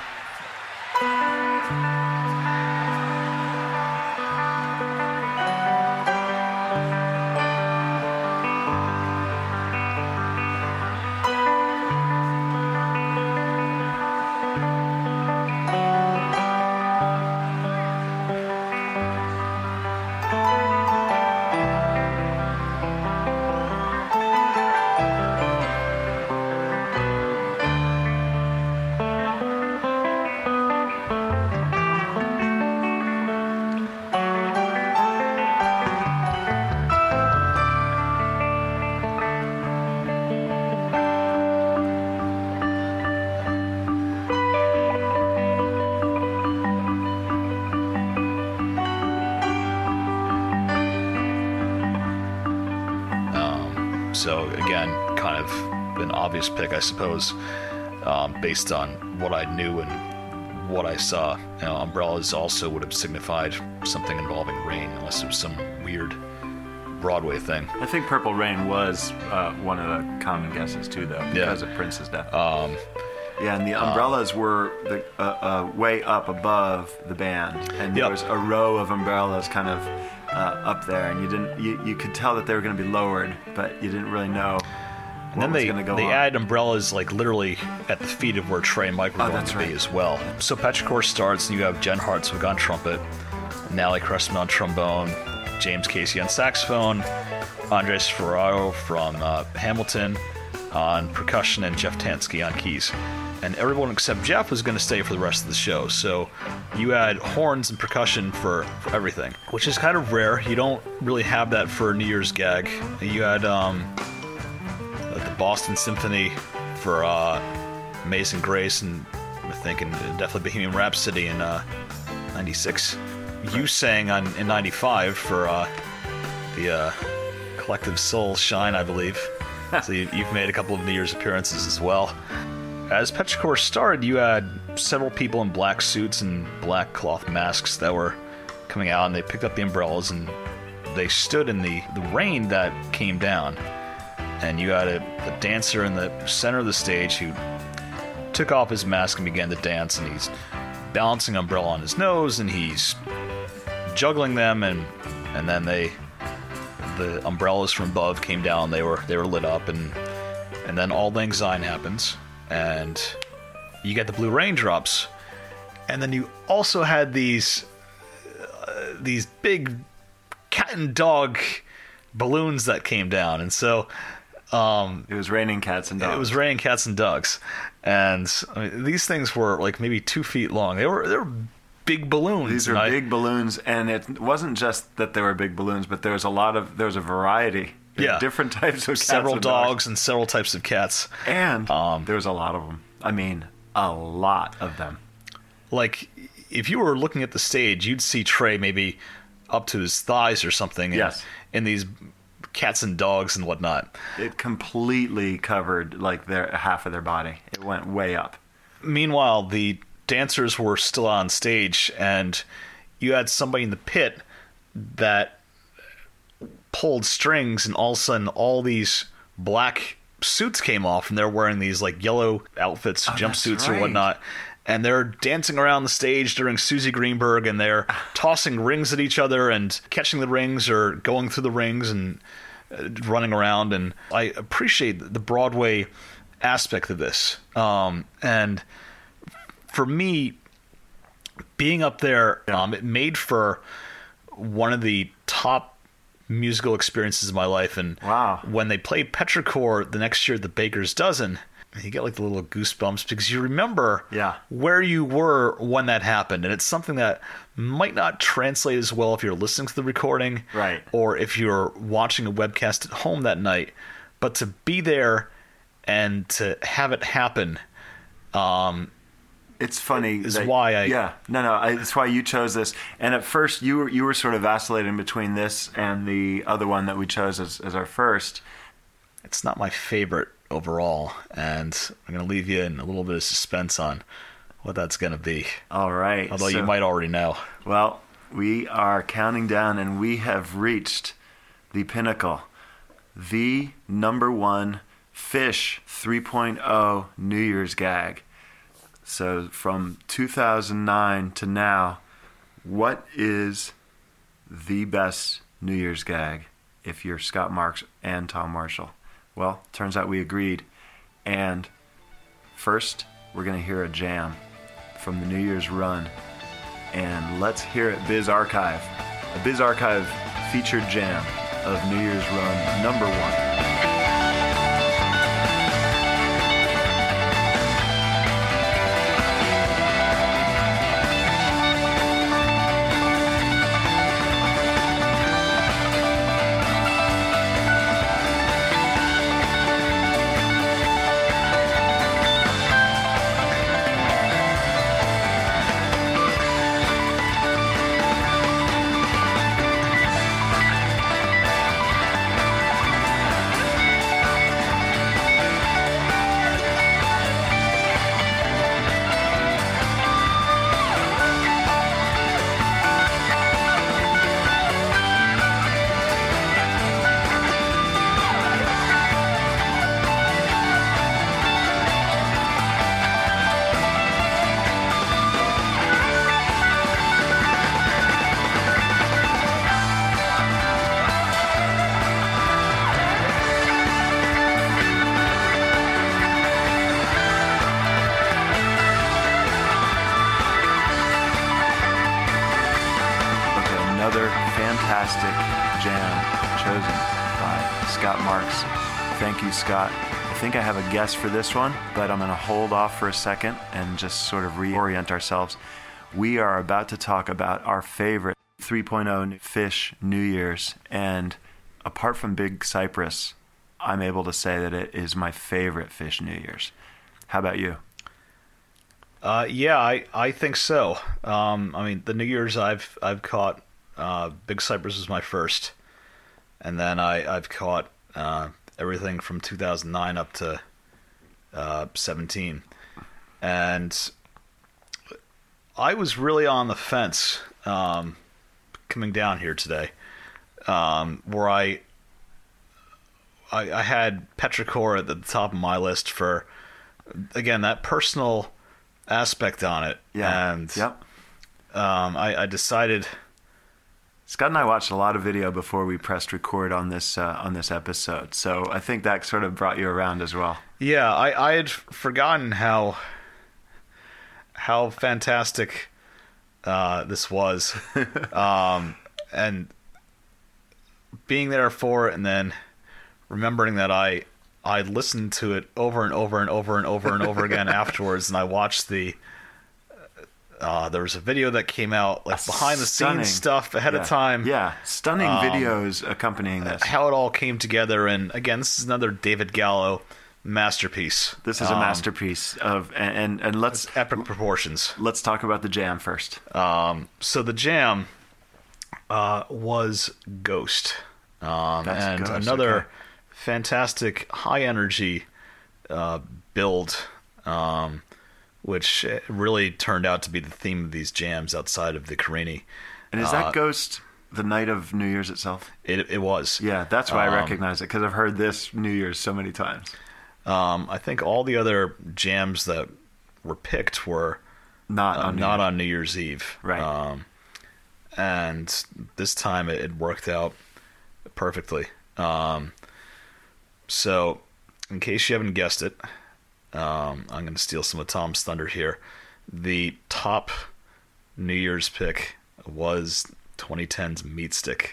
So again, kind of an obvious pick, I suppose, um, based on what I knew and what I saw. You know, umbrellas also would have signified something involving rain, unless it was some weird Broadway thing. I think Purple Rain was uh, one of the common guesses too, though, because yeah. of Prince's death. Um, yeah, and the umbrellas um, were the, uh, uh, way up above the band, and there yep. was a row of umbrellas kind of uh, up there, and you didn't you, you could tell that they were going to be lowered, but you didn't really know what and then was they, going to go they on. add umbrellas like literally at the feet of where Trey and Mike were oh, going that's to right. be as well. So Petrichor starts, and you have Jen Hartzog on trumpet, Natalie Cressman on trombone, James Casey on saxophone, Andres Ferraro from uh, Hamilton on percussion, and Jeff Tansky on keys. And everyone except Jeff was going to stay for the rest of the show. So you had horns and percussion for, for everything, which is kind of rare. You don't really have that for a New Year's gag. You had um, the Boston Symphony for uh, Amazing Grace, and I think and definitely Bohemian Rhapsody in uh, ninety-six. You sang on in ninety-five for uh, the uh, Collective Soul Shine, I believe. So you, you've made a couple of New Year's appearances as well. As Petrichor started, you had several people in black suits and black cloth masks that were coming out, and they picked up the umbrellas, and they stood in the, the rain that came down. And you had a, a dancer in the center of the stage who took off his mask and began to dance, and he's balancing an umbrella on his nose, and he's juggling them, and and then they the umbrellas from above came down. They were they were lit up, and and then Auld Lang Syne happens, and you get the blue raindrops, and then you also had these uh, these big cat and dog balloons that came down, and so um, it was raining cats and dogs. It was raining cats and dogs, and I mean, these things were like maybe two feet long. They were they were big balloons. These are I, big balloons, and it wasn't just that they were big balloons, but there was a lot of there was a variety. Yeah, different types of cats several and dogs, dogs and several types of cats, and um, there was a lot of them. I mean, a lot of them. Like, if you were looking at the stage, you'd see Trey maybe up to his thighs or something. Yes. in, in these cats and dogs and whatnot. It completely covered like their half of their body. It went way up. Meanwhile, the dancers were still on stage, and you had somebody in the pit that pulled strings, and all of a sudden all these black suits came off, and they're wearing these like yellow outfits, oh, jumpsuits right. or whatnot, and they're dancing around the stage during Susie Greenberg, and they're tossing rings at each other and catching the rings or going through the rings, and uh, running around, and I appreciate the Broadway aspect of this. Um, and for me, being up there, um, it made for one of the top musical experiences of my life. And Wow. when they played Petrichor the next year at the Baker's Dozen, you get like the little goosebumps because you remember Yeah. where you were when that happened. And it's something that might not translate as well if you're listening to the recording, Right. or if you're watching a webcast at home that night. But to be there and to have it happen, um, It's funny. Is that- why I- Yeah. No, no. I, it's why you chose this. And at first, you were you were sort of vacillating between this and the other one that we chose as, as our first. it's not my favorite overall. And I'm going to leave you in a little bit of suspense on what that's going to be. All right. Although so- you might already know. Well, we are counting down, and we have reached the pinnacle. The number one Fish three point oh New Year's gag. So from two thousand nine to now, what is the best New Year's gag if you're Scott Marks and Tom Marshall? Well, turns out we agreed. And first, we're going to hear a jam from the New Year's run. And let's hear it, Biz Archive. A Biz Archive featured jam of New Year's Run number one. Fantastic jam chosen by Scott Marks. Thank you, Scott. I think I have a guess for this one, but I'm going to hold off for a second and just sort of reorient ourselves. We are about to talk about our favorite three point oh Fish New Year's, and apart from Big Cypress, I'm able to say that it is my favorite Fish New Year's. How about you? Uh, yeah, I, I think so. Um, I mean, the New Year's I've I've caught, uh, Big Cypress was my first, and then I I've caught uh, everything from two thousand nine up to uh, seventeen, and I was really on the fence um, coming down here today, um, where I, I I had Petrichor at the top of my list for, again, that personal aspect on it. Yeah. And yep. um, I, I decided. Scott and I watched a lot of video before we pressed record on this uh, on this episode, so I think that sort of brought you around as well. Yeah, I, I had forgotten how how fantastic uh, this was, um, and being there for it, and then remembering that I I listened to it over and over and over and over and over again afterwards, and I watched the. Uh, there was a video that came out, like behind the Stunning. scenes stuff ahead yeah. of time. Yeah, stunning Um, videos accompanying this. How it all came together, and again, this is another David Gallo masterpiece. This is a Um, masterpiece of, and and, and let's epic proportions. let's talk about the jam first. Um, so the jam uh, was Ghost, um, That's and Ghost, another okay. fantastic high energy uh, build, um, which really turned out to be the theme of these jams outside of the Carini. And is uh, that Ghost the night of New Year's itself? It, it was. Yeah, that's why Um, I recognize it, because I've heard this New Year's so many times. Um, I think all the other jams that were picked were Not uh, on New not Year's. on New Year's Eve. Right. Um, and this time it, it worked out perfectly. Um, so, in case you haven't guessed it, um, I'm going to steal some of Tom's thunder here. The top New Year's pick was twenty ten's Meat Stick.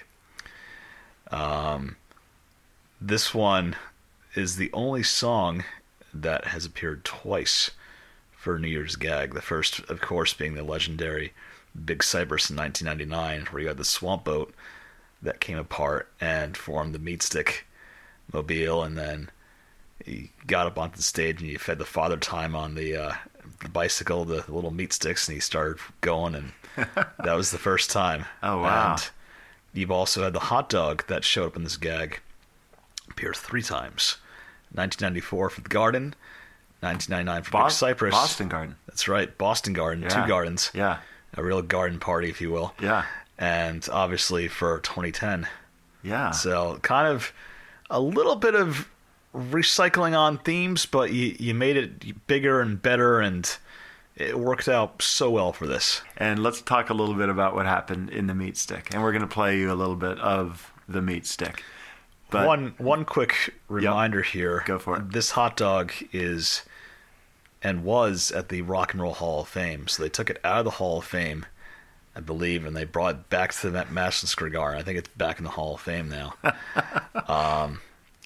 Um, this one is the only song that has appeared twice for New Year's Gag. The first, of course, being the legendary Big Cypress in nineteen ninety-nine, where you had the swamp boat that came apart and formed the Meat Stick mobile, and then you got up onto the stage and you fed the Father Time on the, uh, the bicycle, the little meat sticks, and he started going, and that was the first time. Oh, wow. And you've also had the hot dog that showed up in this gag, appear three times. nineteen ninety-four for the Garden, nineteen ninety-nine for Bos- Big Cypress. Boston Garden. That's right, Boston Garden, Yeah. two gardens. Yeah. A real garden party, if you will. Yeah. And obviously for twenty ten. Yeah. So kind of a little bit of recycling on themes, but you, you made it bigger and better, and it worked out so well for this. And let's talk a little bit about what happened in the Meat Stick. And we're going to play you a little bit of the Meat Stick. But one one quick reminder here. Go for it. This hot dog is and was at the Rock and Roll Hall of Fame. So they took it out of the Hall of Fame, I believe, and they brought it back to the Madison Square Garden. I think it's back in the Hall of Fame now. um,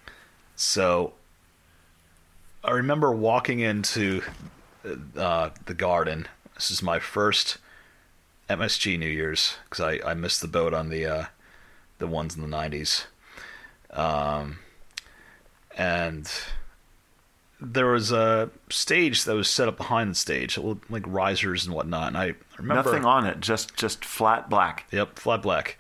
so I remember walking into uh, the Garden. This is my first M S G New Year's, because I, I missed the boat on the uh, the ones in the nineties. Um, and there was a stage that was set up behind the stage, like risers and whatnot. And I remember nothing on it, just just flat black. Yep, flat black.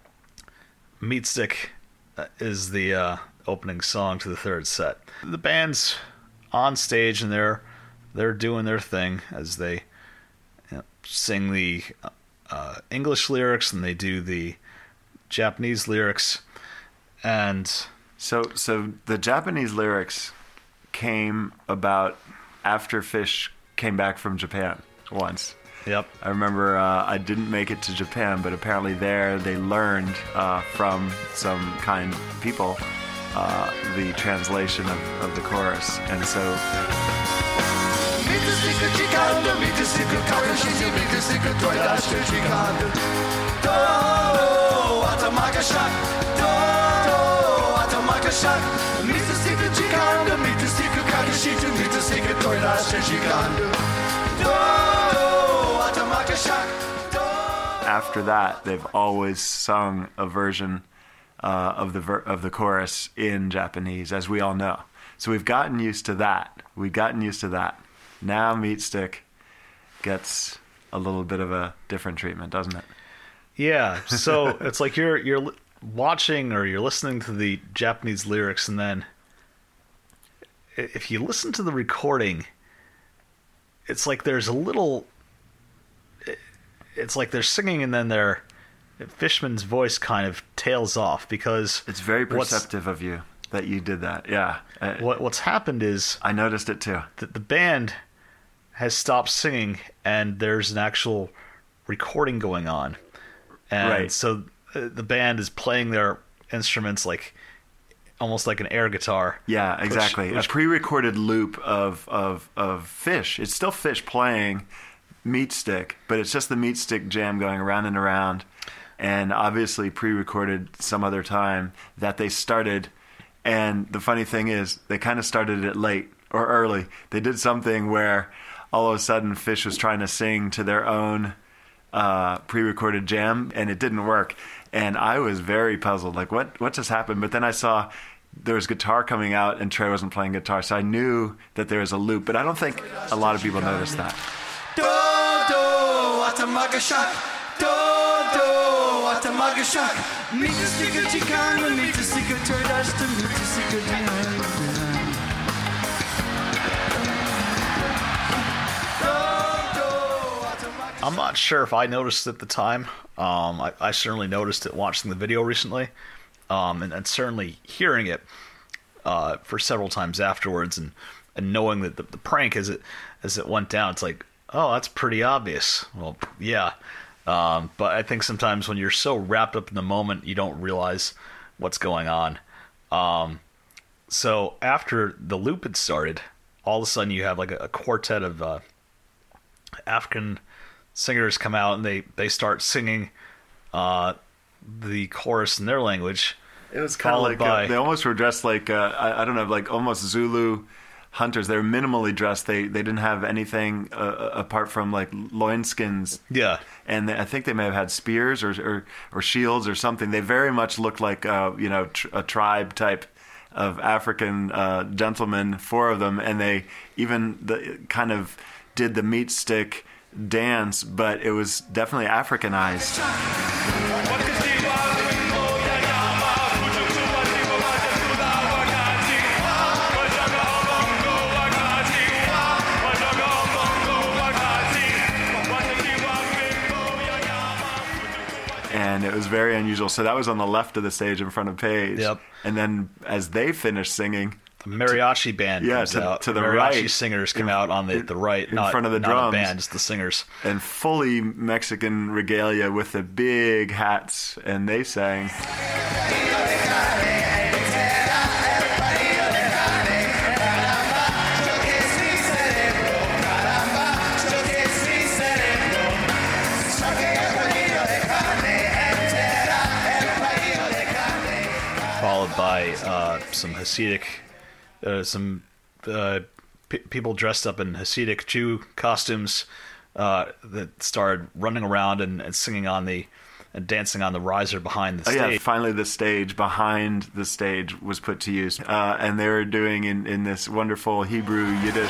Meat Stick is the uh, opening song to the third set. The band's on stage and they're they're doing their thing as they you know, sing the uh, English lyrics and they do the Japanese lyrics. And So so the Japanese lyrics came about after Fish came back from Japan once. yep, I remember uh, I didn't make it to Japan, but apparently there they learned uh, from some kind people uh, the translation of, of the chorus. And so after that, they've always sung a version uh, of the ver- of the chorus in Japanese, as we all know. So we've gotten used to that. We've gotten used to that. Now Meat Stick gets a little bit of a different treatment, doesn't it? yeah. So it's like you're you're li- watching or you're listening to the Japanese lyrics, and then i- if you listen to the recording, it's like there's a little. It's like they're singing, and then their Fishman's voice kind of tails off because It's very what's- perceptive of you that you did that. Yeah. I, What what's happened is I noticed it too. that the band has stopped singing, and there's an actual recording going on, and Right. so uh, the band is playing their instruments like almost like an air guitar. Yeah, which- exactly. which- a pre-recorded loop of, of of Fish. It's still Fish playing Meat Stick, but it's just the Meat Stick jam going around and around, and obviously pre-recorded some other time that they started. And the funny thing is, they kind of started it late or early. They did something where all of a sudden Fish was trying to sing to their own uh, pre-recorded jam, and it didn't work. And I was very puzzled, like, what what just happened? But then I saw there was guitar coming out, and Trey wasn't playing guitar, so I knew that there was a loop. But I don't think a lot of people noticed that. I'm not sure if I noticed it at the time. Um, I, I certainly noticed it watching the video recently, um, and, and certainly hearing it uh, for several times afterwards, and, and knowing that the, the prank as it as it went down, it's like, oh, that's pretty obvious. Well, yeah, um, but I think sometimes when you're so wrapped up in the moment, you don't realize what's going on. Um, so after the loop had started, all of a sudden you have like a, a quartet of uh, African singers come out, and they, they start singing uh, the chorus in their language. It was kind of like by, uh, they almost were dressed like uh, I, I don't know, like almost Zulu hunters. They were minimally dressed. They they didn't have anything uh, apart from like loinskins. Yeah, and they, I think they may have had spears or or, or shields or something. They very much looked like uh, you know tr- a tribe type of African uh, gentlemen, four of them, and they even the, kind of did the meat stick dance, but it was definitely Africanized. And it was very unusual. So that was on the left of the stage in front of Paige. Yep. And then as they finished singing, the mariachi band yeah, comes to, out. to the mariachi right. singers come in, out on the, the right, in not, front of the not drums. a band, it's the singers. And fully Mexican regalia with the big hats, and they sang. Followed by uh, some Hasidic, uh, some uh, p- people dressed up in Hasidic Jew costumes uh, that started running around and, and singing on the and dancing on the riser behind the Oh, stage. yeah, finally the stage behind the stage was put to use, uh, and they were doing in, in this wonderful Hebrew Yiddish.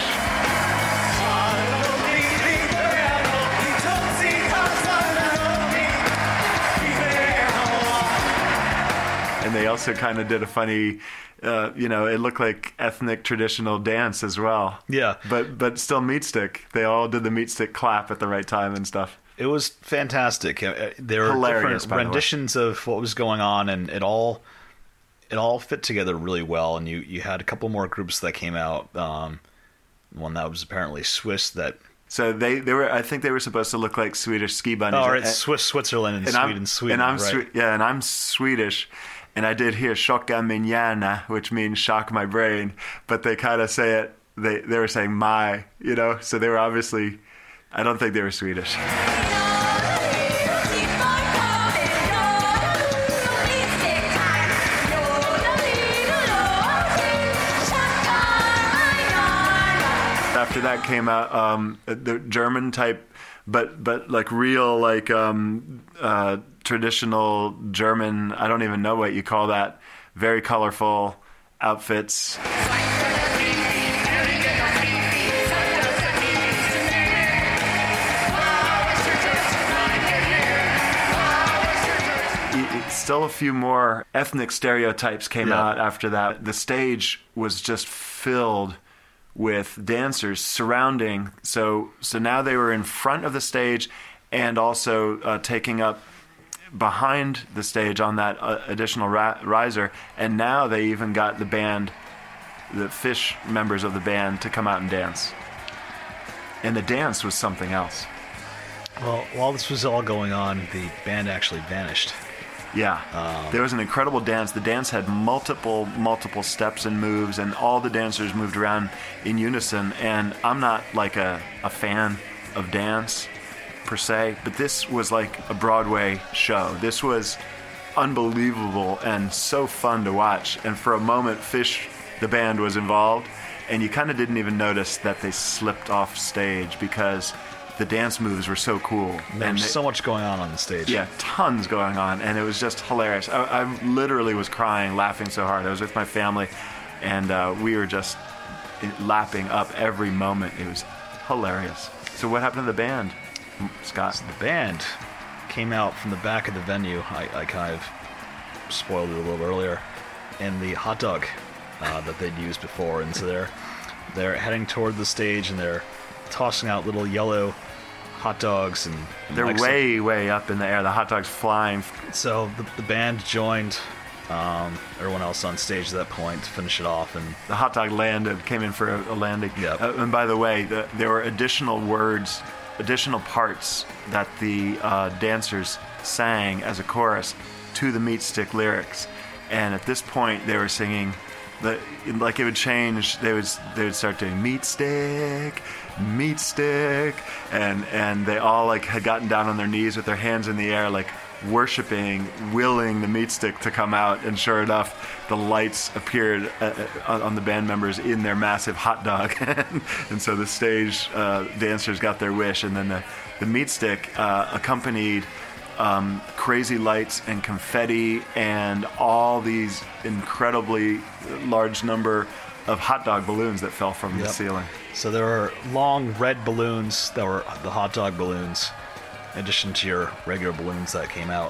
And they also kind of did a funny, uh, you know, it looked like ethnic traditional dance as well. Yeah. But but still meat stick. They all did the meat stick clap at the right time and stuff. It was fantastic. Uh, There were Hilarious, different by the way. renditions of what was going on, and it all it all fit together really well. And you, you had a couple more groups that came out. Um, one that was apparently Swiss that. So they, they were. I think they were supposed to look like Swedish ski bunnies. Oh, right, And- Swiss, Switzerland, and, and Sweden, I'm, Sweden. and I'm right. Swe- yeah, and I'm Swedish, and I did hear "chocka minjana," which means "shock my brain," but they kind of say it. They they were saying "my," you know, so they were obviously. I don't think they were Swedish. After that came out um, the German type, but but like real like um, uh, traditional German. I don't even know what you call that. Very colorful outfits. Still a few more ethnic stereotypes came Yeah. out after that. The stage was just filled with dancers surrounding. So so now they were in front of the stage and also uh, taking up behind the stage on that uh, additional ra- riser. And now they even got the band, the Fish members of the band, to come out and dance. And the dance was something else. Well, while this was all going on, the band actually vanished. Yeah, Um, there was an incredible dance. The dance had multiple, multiple steps and moves, and all the dancers moved around in unison. And I'm not like a, a fan of dance per se, but this was like a Broadway show. This was unbelievable and so fun to watch. And for a moment, Fish, the band, was involved, and you kind of didn't even notice that they slipped off stage because the dance moves were so cool. There And was they- so much going on on the stage. yeah, tons going on, and it was just hilarious. I, I literally was crying, laughing so hard. I was with my family, and uh, we were just lapping up every moment. It was hilarious. So what happened to the band, Scott? The band came out from the back of the venue. I, I kind of spoiled it a little earlier. And the hot dog uh, that they'd used before. And so they're, they're heading toward the stage, and they're tossing out little yellow hot dogs. And, and They're like way, way up in the air. The hot dogs flying. some- So the, the band joined um, everyone else on stage at that point to finish it off. And The hot dog landed, came in for a, a landing. Yep. Uh, and by the way, the, there were additional words, additional parts that the uh, dancers sang as a chorus to the meat stick lyrics. And at this point, they were singing, the like it would change. They would they would start doing meat stick, meat stick, and and they all like had gotten down on their knees with their hands in the air, like worshiping, willing the meat stick to come out. And sure enough, the lights appeared uh, on the band members in their massive hot dog, and so the stage uh, dancers got their wish, and then the the meat stick uh, accompanied um, crazy lights and confetti and all these incredibly large number of hot dog balloons that fell from Yep. the ceiling. So there were long red balloons that were the hot dog balloons, in addition to your regular balloons that came out.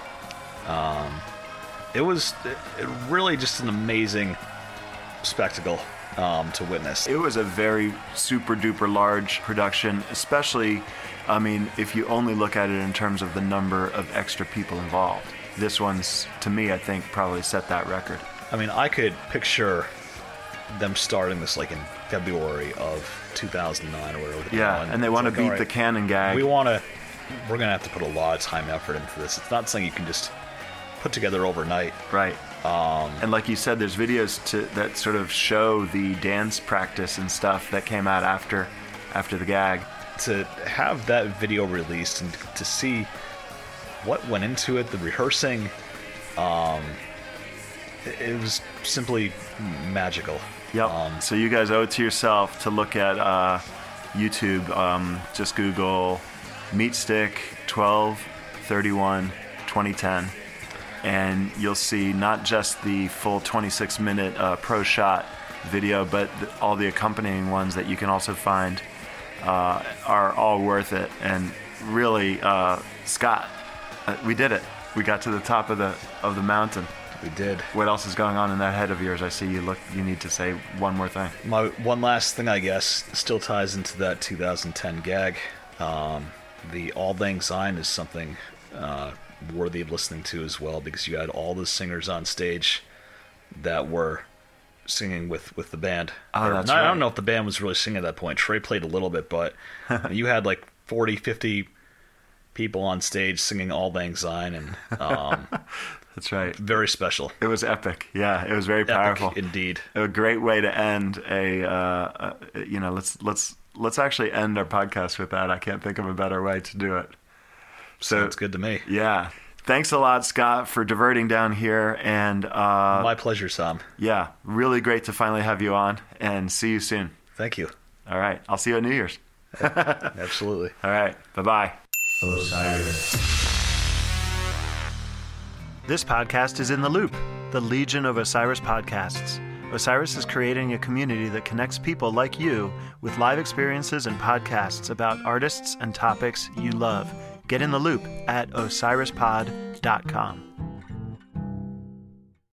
Um, it was it, it really just an amazing spectacle um, to witness. It was a very super duper large production, especially, I mean, if you only look at it in terms of the number of extra people involved. This one's, to me, I think, probably set that record. I mean, I could picture them starting this like in February of two thousand nine or whatever. Yeah, and they want to like, beat all right, the canon gag. We want to. We're gonna have to put a lot of time and effort into this. It's not something you can just put together overnight. Right. Um, And like you said, there's videos to that sort of show the dance practice and stuff that came out after after the gag. to have that video released and to see what went into it, the rehearsing, um, it, it was simply magical. Yep. Um, So you guys owe it to yourself to look at uh, YouTube. Um, just Google Meat Stick twelve thirty-one twenty ten, and you'll see not just the full twenty-six minute uh, pro shot video, but th- all the accompanying ones that you can also find uh, are all worth it. And really, uh, Scott, uh, we did it. We got to the top of the of the mountain. we did. What else is going on in that head of yours? I see you look. You need to say one more thing. My one last thing, I guess, still ties into that two thousand ten gag. Um, the Auld Lang Syne is something uh, worthy of listening to as well, because you had all the singers on stage that were singing with, with the band. Oh, Or- that's I right. don't know if the band was really singing at that point. Trey played a little bit, but you had like forty, fifty people on stage singing Auld Lang Syne, and um, That's right. very special. It was epic. Yeah, it was very Epic powerful. indeed. A great way to end a. Uh, uh, you know, let's let's let's actually end our podcast with that. I can't think of a better way to do it. So Sounds good to me. yeah, thanks a lot, Scott, for diverting down here, and uh, My pleasure, Sam. yeah, really great to finally have you on, and see you soon. Thank you. All right, I'll see you at New Year's. Absolutely. All right, bye bye. Osiris. This podcast is In the Loop, the Legion of Osiris podcasts. Osiris is creating a community that connects people like you with live experiences and podcasts about artists and topics you love. Get in the loop at osiris pod dot com.